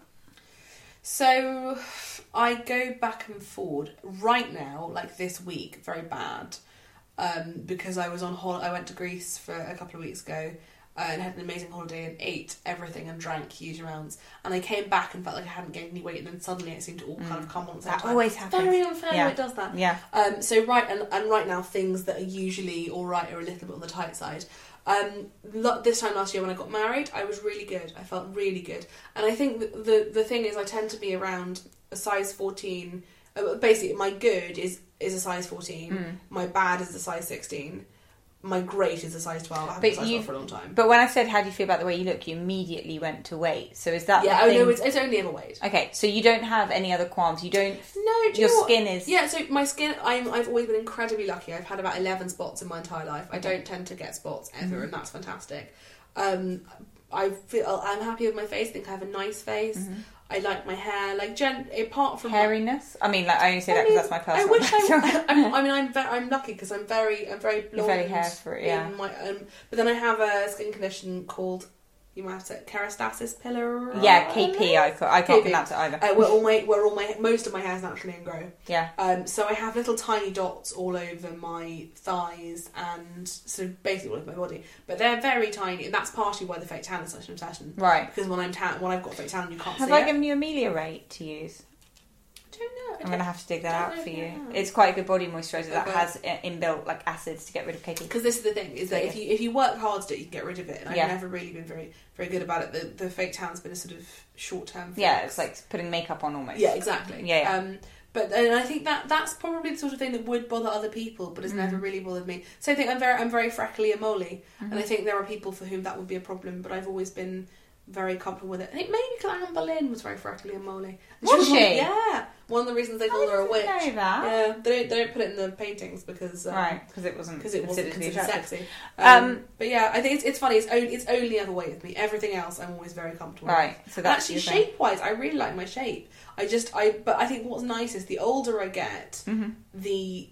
So I go back and forward. Right now, like this week, very bad, because I was on I went to Greece for a couple of weeks ago. And had an amazing holiday and ate everything and drank huge amounts. And I came back and felt like I hadn't gained any weight, and then suddenly it seemed to all kind of come on at the same time. That always happens. Very unfair when it does that. Yeah. So right now, things that are usually all right are a little bit on the tight side. This time last year when I got married, I was really good. I felt really good. And I think the thing is, I tend to be around a size 14. Basically, my good is a size 14. My bad is a size 16. My great is a size 12. I haven't been size 12 for a long time. But when I said, how do you feel about the way you look, you immediately went to weight. So is that the thing? No, it's only ever weight. Okay, so you don't have any other qualms? You don't... No, your skin is... Yeah, so my skin, I've always been incredibly lucky. I've had about 11 spots in my entire life. I don't tend to get spots ever, and that's fantastic. I'm happy with my face. I think I have a nice face. I like my hair, like apart from hairiness. I mean, like, I only say that because that's my personal. I wish I'm lucky because I'm very blonde. You're very hair-free, yeah. But then I have a skin condition called, you might have to say, keratosis pilaris. Yeah, KP. I can't pronounce it either. Most of my hair is naturally ingrown. Yeah. So I have little tiny dots all over my thighs and sort of basically all over my body, but they're very tiny, and that's partially why the fake tan is such an obsession. Right. Because when I've got fake tan, you can't see it. Have I given you Amelia Rate to use? I don't know. I'm going to have to dig that out for you. It's quite a good body moisturiser that has inbuilt like acids to get rid of KP. Because this is the thing, is that if you work hard at it, you can get rid of it. And I've never really been very, very good about it. The fake tan's been a sort of short-term fix. Yeah, it's like putting makeup on almost. Yeah, exactly. Yeah. But I think that's probably the sort of thing that would bother other people, but has never really bothered me. So I think I'm very freckly and moly, and I think there are people for whom that would be a problem. But I've always been very comfortable with it. I think maybe because Anne Boleyn was very freckly and moly. Was she? Yeah. One of the reasons they called her a witch. I didn't know that. Yeah, they don't put it in the paintings because because it wasn't considered sexy. But yeah, I think it's funny. It's only ever weight with me. Everything else, I'm always very comfortable. Right. With. So that's actually shape wise, I really like my shape. But I think what's nice is the older I get, the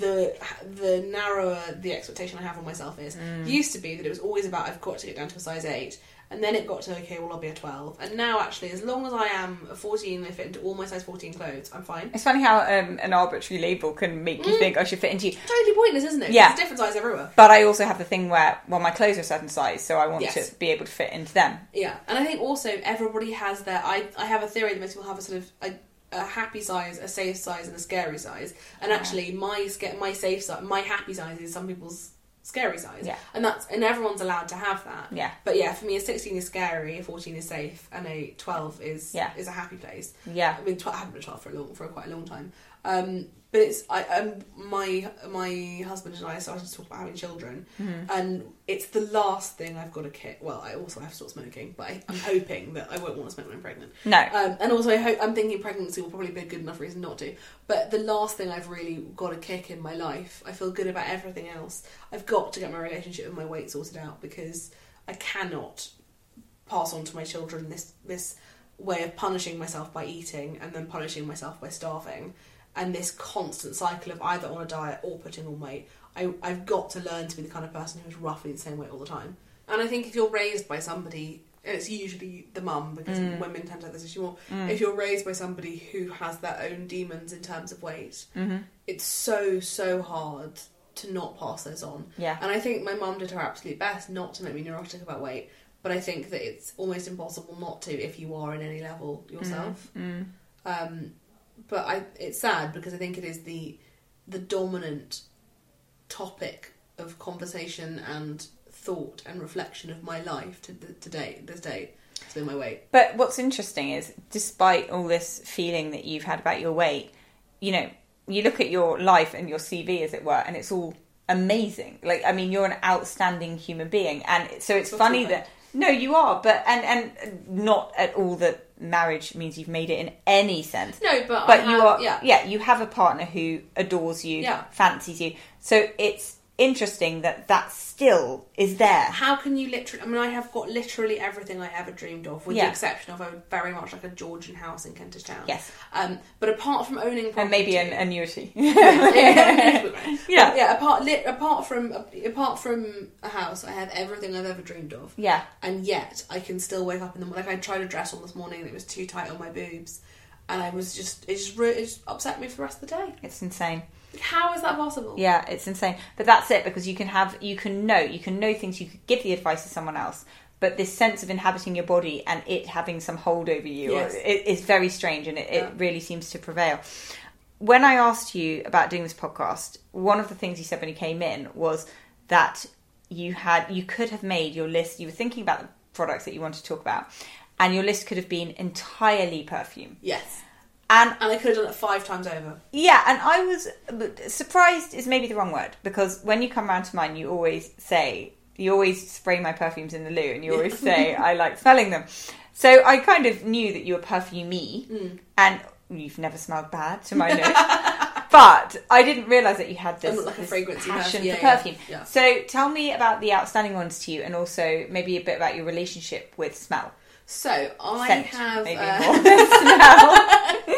narrower the expectation I have on myself is. Used to be that it was always about I've got to get down to a size 8. And then it got to, okay, well, I'll be a 12. And now, actually, as long as I am a 14 and I fit into all my size 14 clothes, I'm fine. It's funny how an arbitrary label can make you think I should fit into you. Totally pointless, isn't it? Yeah. It's a different size everywhere. But I also have the thing where, well, my clothes are a certain size, so I want to be able to fit into them. Yeah. And I think also everybody has their... I have a theory that most people have a sort of... a happy size, a safe size, and a scary size. And actually, my safe size, my happy size is some people's scary size. Yeah. And everyone's allowed to have that. Yeah. But yeah, for me, a 16 is scary, a 14 is safe, and a 12 is a happy place. Yeah. I mean, I haven't been a 12 for quite a long time. But it's my husband and I started to talk about having children, and it's the last thing I've got to kick. Well, I also have to stop smoking, but I'm hoping that I won't want to smoke when I'm pregnant. No. And also I'm thinking pregnancy will probably be a good enough reason not to. But the last thing I've really got to kick in my life, I feel good about everything else. I've got to get my relationship with my weight sorted out, because I cannot pass on to my children this way of punishing myself by eating and then punishing myself by starving. And this constant cycle of either on a diet or putting on weight. I've got to learn to be the kind of person who's roughly the same weight all the time. And I think if you're raised by somebody, and it's usually the mum, because women tend to have this issue more, if you're raised by somebody who has their own demons in terms of weight, it's so hard to not pass those on. Yeah. And I think my mum did her absolute best not to make me neurotic about weight, but I think that it's almost impossible not to if you are in any level yourself. But it's sad, because I think it is the dominant topic of conversation and thought and reflection of my life this day. It's been my weight. But what's interesting is, despite all this feeling that you've had about your weight, you know, you look at your life and your CV, as it were, and it's all amazing. Like, I mean, you're an outstanding human being, and so it's funny that. No, you are, but and not at all that marriage means you've made it in any sense. No, but you are. Yeah, you have a partner who adores you, fancies you. So it's interesting that still is there. How can you literally... I mean, I have got literally everything I ever dreamed of, with the exception of a very much like a Georgian house in Kentish Town. Yes. But apart from owning property... And maybe an annuity. Apart from a house, I have everything I've ever dreamed of. Yeah. And yet, I can still wake up in the morning... Like, I tried a dress on this morning and it was too tight on my boobs. And I was just... It just upset me for the rest of the day. It's insane. How is that possible? Yeah, it's insane. But that's it, because you can know things, you could give the advice to someone else, but this sense of inhabiting your body and it having some hold over you, it is very strange, and it really seems to prevail. When I asked you about doing this podcast, one of the things you said when you came in was that you could have made your list, you were thinking about the products that you wanted to talk about, and your list could have been entirely perfume. Yes. And I could have done it 5 times over. Yeah, and I was surprised is maybe the wrong word, because when you come round to mine, you always spray my perfumes in the loo, and you always say, I like smelling them. So I kind of knew that you were perfumey, and you've never smelled bad, to my knowledge. But I didn't realise that you had this, like a fragrance passion for perfume. Yeah. So tell me about the outstanding ones to you, and also maybe a bit about your relationship with smell. So I have maybe more than smell.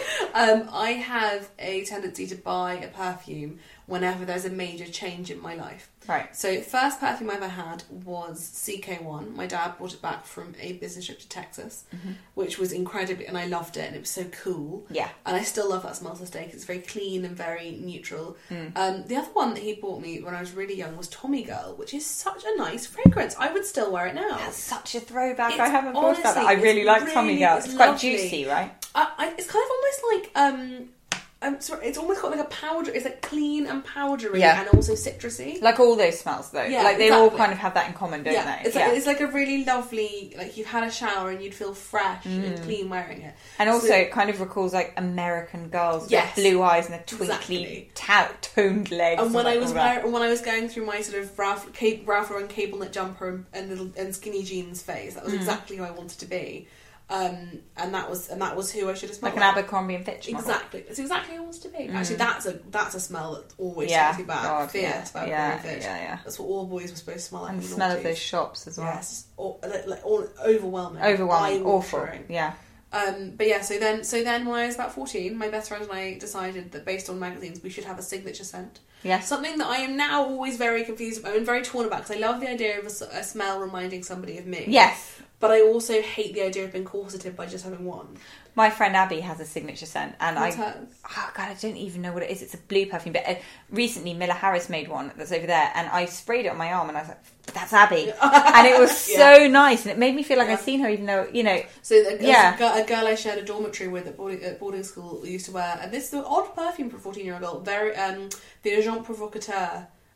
I have a tendency to buy a perfume whenever there's a major change in my life. Right. So the first perfume I ever had was CK1. My dad brought it back from a business trip to Texas, which was incredibly, and I loved it, and it was so cool. Yeah. And I still love that smell to this day, because it's very clean and very neutral. The other one that he bought me when I was really young was Tommy Girl, which is such a nice fragrance. I would still wear it now. That's such a throwback. It's I haven't thought about that. I really like Tommy Girl. It's quite juicy, right? It's kind of almost like it's almost got like a powder. It's like clean and powdery, and also citrusy. Like all those smells, though. Yeah, like they all kind of have that in common, don't they? It's like a really lovely. Like, you've had a shower and you'd feel fresh and clean wearing it. And also, it kind of recalls like American girls with blue eyes and a twinkly, toned legs. And when I was going through my sort of Ralph Lauren cable knit jumper and skinny jeans phase, that was exactly who I wanted to be. And that was who I should have smelled like an Abercrombie and Fitch model. Exactly. It's exactly who I wanted to be. Actually, that's a smell that always takes me back. Fierce about Abercrombie and Fitch. Yeah. That's what all boys were supposed to smell like. And the smell of those shops as well. Yes. All overwhelming. Overwhelming. Awful. Yeah. But yeah, so then when I was about 14, my best friend and I decided that based on magazines, we should have a signature scent. Yes. Something that I am now always very confused about and very torn about, because I love the idea of a smell reminding somebody of me. Yes. But I also hate the idea of being corseted by just having one. My friend Abby has a signature scent, and What's hers? Oh God, I don't even know what it is. It's a blue perfume, but recently Miller Harris made one that's over there, and I sprayed it on my arm, and I was like, "That's Abby," and it was so nice, and it made me feel like I'd seen her, even though So a girl I shared a dormitory with at boarding school used to wear, and this is an odd perfume for a 14-year-old girl, very the Agent Provocateur.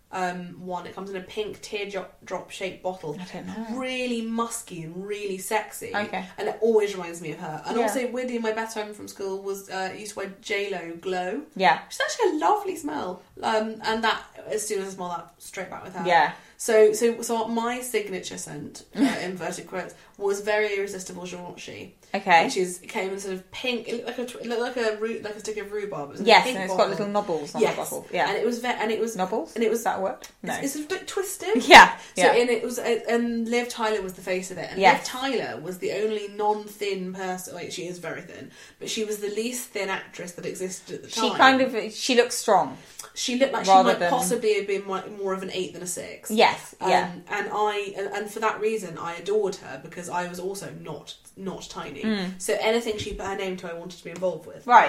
one. It comes in a pink teardrop shaped bottle. I don't know. Really musky and really sexy. Okay. And it always reminds me of her. And Yeah. also, weirdly, my best friend from school was used to wear JLo Glow. Yeah. Which is actually a lovely smell. And that, as soon as I smell that, straight back with her. Yeah. So my signature scent, inverted quotes, was Very Irresistible Givenchy. Okay. Which came in sort of pink. It looked like a stick of rhubarb. It was in a Yes, pink and it's bottle. got little knobbles on the bottle. Yeah. And it was Knobbles? And it was Is that a word? No. It's a bit twisted. Yeah. So and it was and Liv Tyler was the face of it. And Yes. Liv Tyler was the only non-thin person. Like, she is very thin, but she was the least thin actress that existed at the time. She looks strong. She looked like rather she might than- possibly have been more of an 8 than a 6. Yes. Yeah. And for that reason, I adored her, because I was also not tiny. So anything she put her name to, I wanted to be involved with. Right.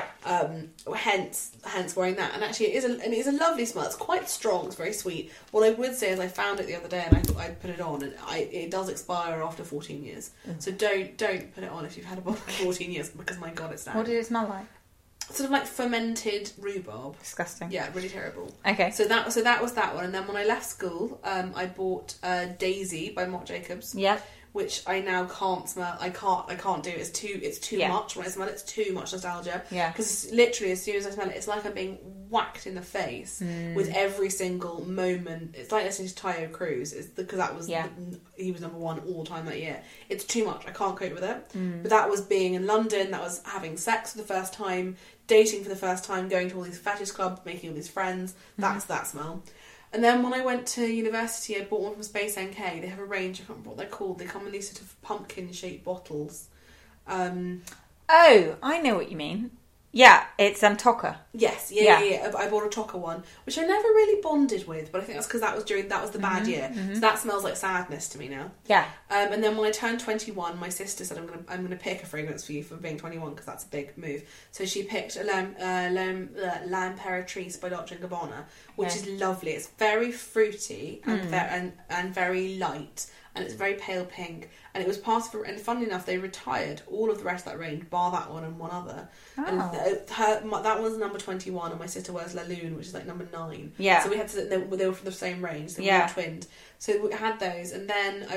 Hence wearing that. And actually, it is a lovely smell. It's quite strong. It's very sweet. What I would say is, I found it the other day, and I thought I'd put it on, and it does expire after 14 years. So don't put it on if you've had a bottle for 14 years, because my God, it's sad. What did it smell like? Sort of like fermented rhubarb. Disgusting. Yeah, really terrible. Okay. So that was that one, and then when I left school, I bought Daisy by Marc Jacobs. Yep. Which I now can't smell. I can't do. It's too much when I smell it. It's too much nostalgia. Yeah. Because literally, as soon as I smell it, it's like I'm being whacked in the face with every single moment. It's like listening to Tayo Cruz. It's because that was he was number 1 all the time that year. It's too much. I can't cope with it. But that was being in London. That was having sex for the first time, dating for the first time, going to all these fetish clubs, making all these friends. That's that smell. And then when I went to university, I bought one from Space NK. They have a range, I can't remember what they're called. They come in these sort of pumpkin-shaped bottles. Oh, I know what you mean. Yeah, it's Toca. Yes, yeah. I bought a Toca one, which I never really bonded with, but I think that's because that was the bad year. So that smells like sadness to me now. Yeah. And then when I turned 21, my sister said, I'm gonna pick a fragrance for you for being 21, because that's a big move. So she picked L'Imperatrice by Dolce & Gabbana, which is lovely. It's very fruity and very light, and it's very pale pink. And it was part of, and funnily enough, they retired all of the rest of that range, bar that one and one other. Oh. And that was number 21, and my sister wears La Lune, which is like number 9. Yeah. So we had to, they were from the same range, so we were twinned. So we had those, and then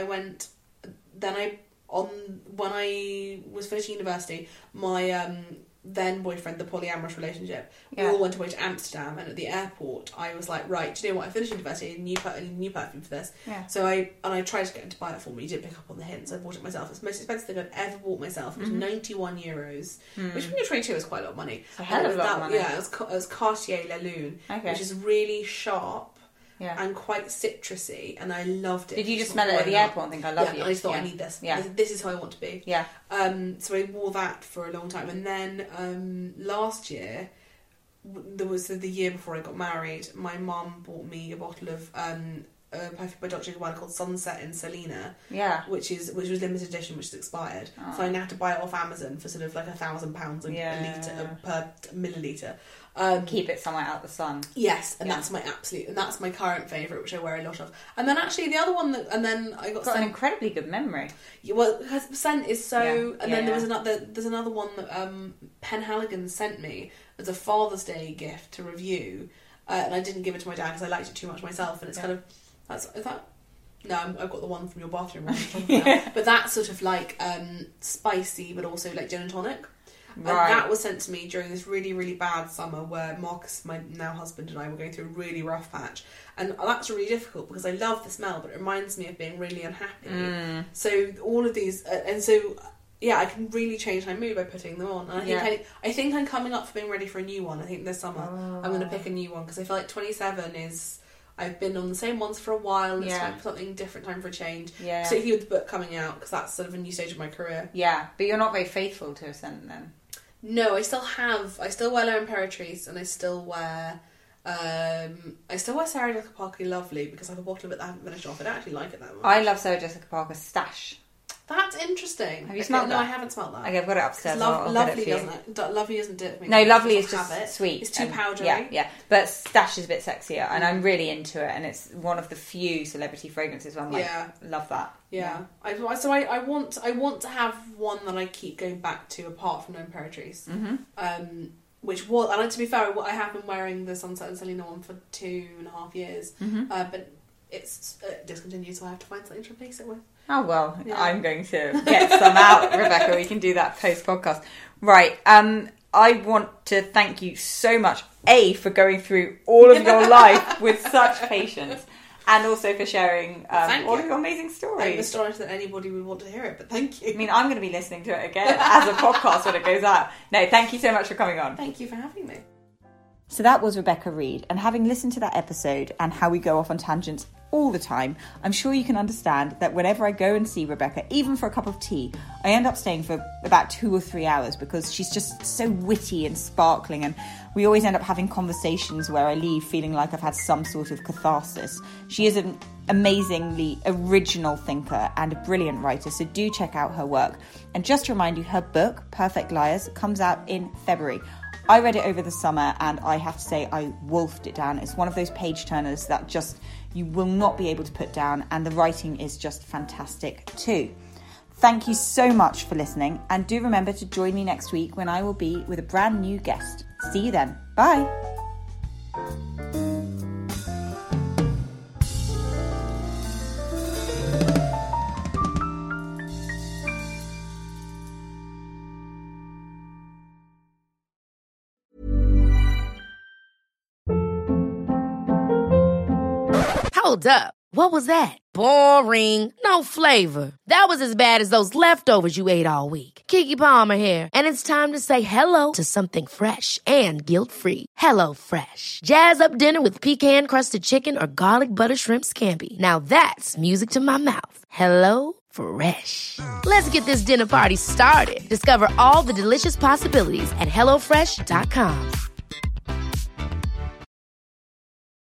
when I was finishing university, my then boyfriend, the polyamorous relationship, we all went away to Amsterdam, and at the airport I was like, right, do you know what, I finished university, I need a new perfume for this. So I tried to get him to buy it for me. He didn't pick up on the hints. I bought it myself. It's the most expensive thing I've ever bought myself. It was €91, which when you're 22 is quite a lot of money. It's a hell of a lot of money. Yeah, it was Cartier La Lune, which is really sharp and quite citrusy, and I loved it. Did you just smell it at the airport and think, I love you? I just thought, I need this. Yeah. This is how I want to be. Yeah. So I wore that for a long time, and then last year, there was the year before I got married, my mum bought me a bottle of perfume by Dolce & Gabbana called Sunset in Selena, which was limited edition, which is expired. So I now have to buy it off Amazon for sort of like £1,000 a litre per milliliter. Keep it somewhere out the sun. Yes, and that's my that's my current favourite, which I wear a lot of. And then actually the other one then I got an incredibly good memory. Yeah, well, her scent is so. And then there's another one that Penhaligon sent me as a Father's Day gift to review, and I didn't give it to my dad because I liked it too much myself. And it's kind of no, I've got the one from your bathroom one, but that's sort of like spicy, but also like gin and tonic. Right. And that was sent to me during this really, really bad summer where Marcus, my now husband, and I were going through a really rough patch. And that's really difficult because I love the smell, but it reminds me of being really unhappy. So all of these, I can really change my mood by putting them on. And I think I'm coming up for being ready for a new one. I think this summer I'm going to pick a new one because I feel like 27 is. I've been on the same ones for a while. It's time for something different, time for a change. Yeah. Particularly with the book coming out, because that's sort of a new stage of my career. Yeah, but you're not very faithful to a scent then. No, I still wear L'Imperatrice, and I still wear Sarah Jessica Parker Lovely, because I have a bottle of it that I haven't finished off. I don't actually like it that much. I love Sarah Jessica Parker Stash. That's interesting. Have you smelled that? No, I haven't smelled that. Okay, I've got it upstairs. Lovely doesn't do it for me. No, Lovely is just sweet. It's too powdery. Yeah. But Stash is a bit sexier, and I'm really into it, and it's one of the few celebrity fragrances where I'm like, love that. Yeah. I want to have one that I keep going back to apart from L'Imperatrice. which was, and to be fair, I have been wearing the Sunset and Selena one for 2.5 years, but it's discontinued, so I have to find something to replace it with. Oh, well, yeah. I'm going to get some out, Rebecca. We can do that post-podcast. Right. I want to thank you so much, A, for going through all of your life with such patience, and also for sharing all of your amazing stories. I'm astonished that anybody would want to hear it, but thank you. I mean, I'm going to be listening to it again as a podcast when it goes out. No, thank you so much for coming on. Thank you for having me. So that was Rebecca Reed, and having listened to that episode and how we go off on tangents all the time, I'm sure you can understand that whenever I go and see Rebecca, even for a cup of tea, I end up staying for about 2 or 3 hours because she's just so witty and sparkling, and we always end up having conversations where I leave feeling like I've had some sort of catharsis. She is an amazingly original thinker and a brilliant writer, so do check out her work. And just to remind you, her book, Perfect Liars, comes out in February. I read it over the summer and I have to say I wolfed it down. It's one of those page turners that just you will not be able to put down, and the writing is just fantastic too. Thank you so much for listening, and do remember to join me next week when I will be with a brand new guest. See you then. Bye. Hold up. What was that? Boring. No flavor. That was as bad as those leftovers you ate all week. Keke Palmer here, and it's time to say hello to something fresh and guilt-free. Hello Fresh. Jazz up dinner with pecan-crusted chicken or garlic butter shrimp scampi. Now that's music to my mouth. Hello Fresh. Let's get this dinner party started. Discover all the delicious possibilities at HelloFresh.com.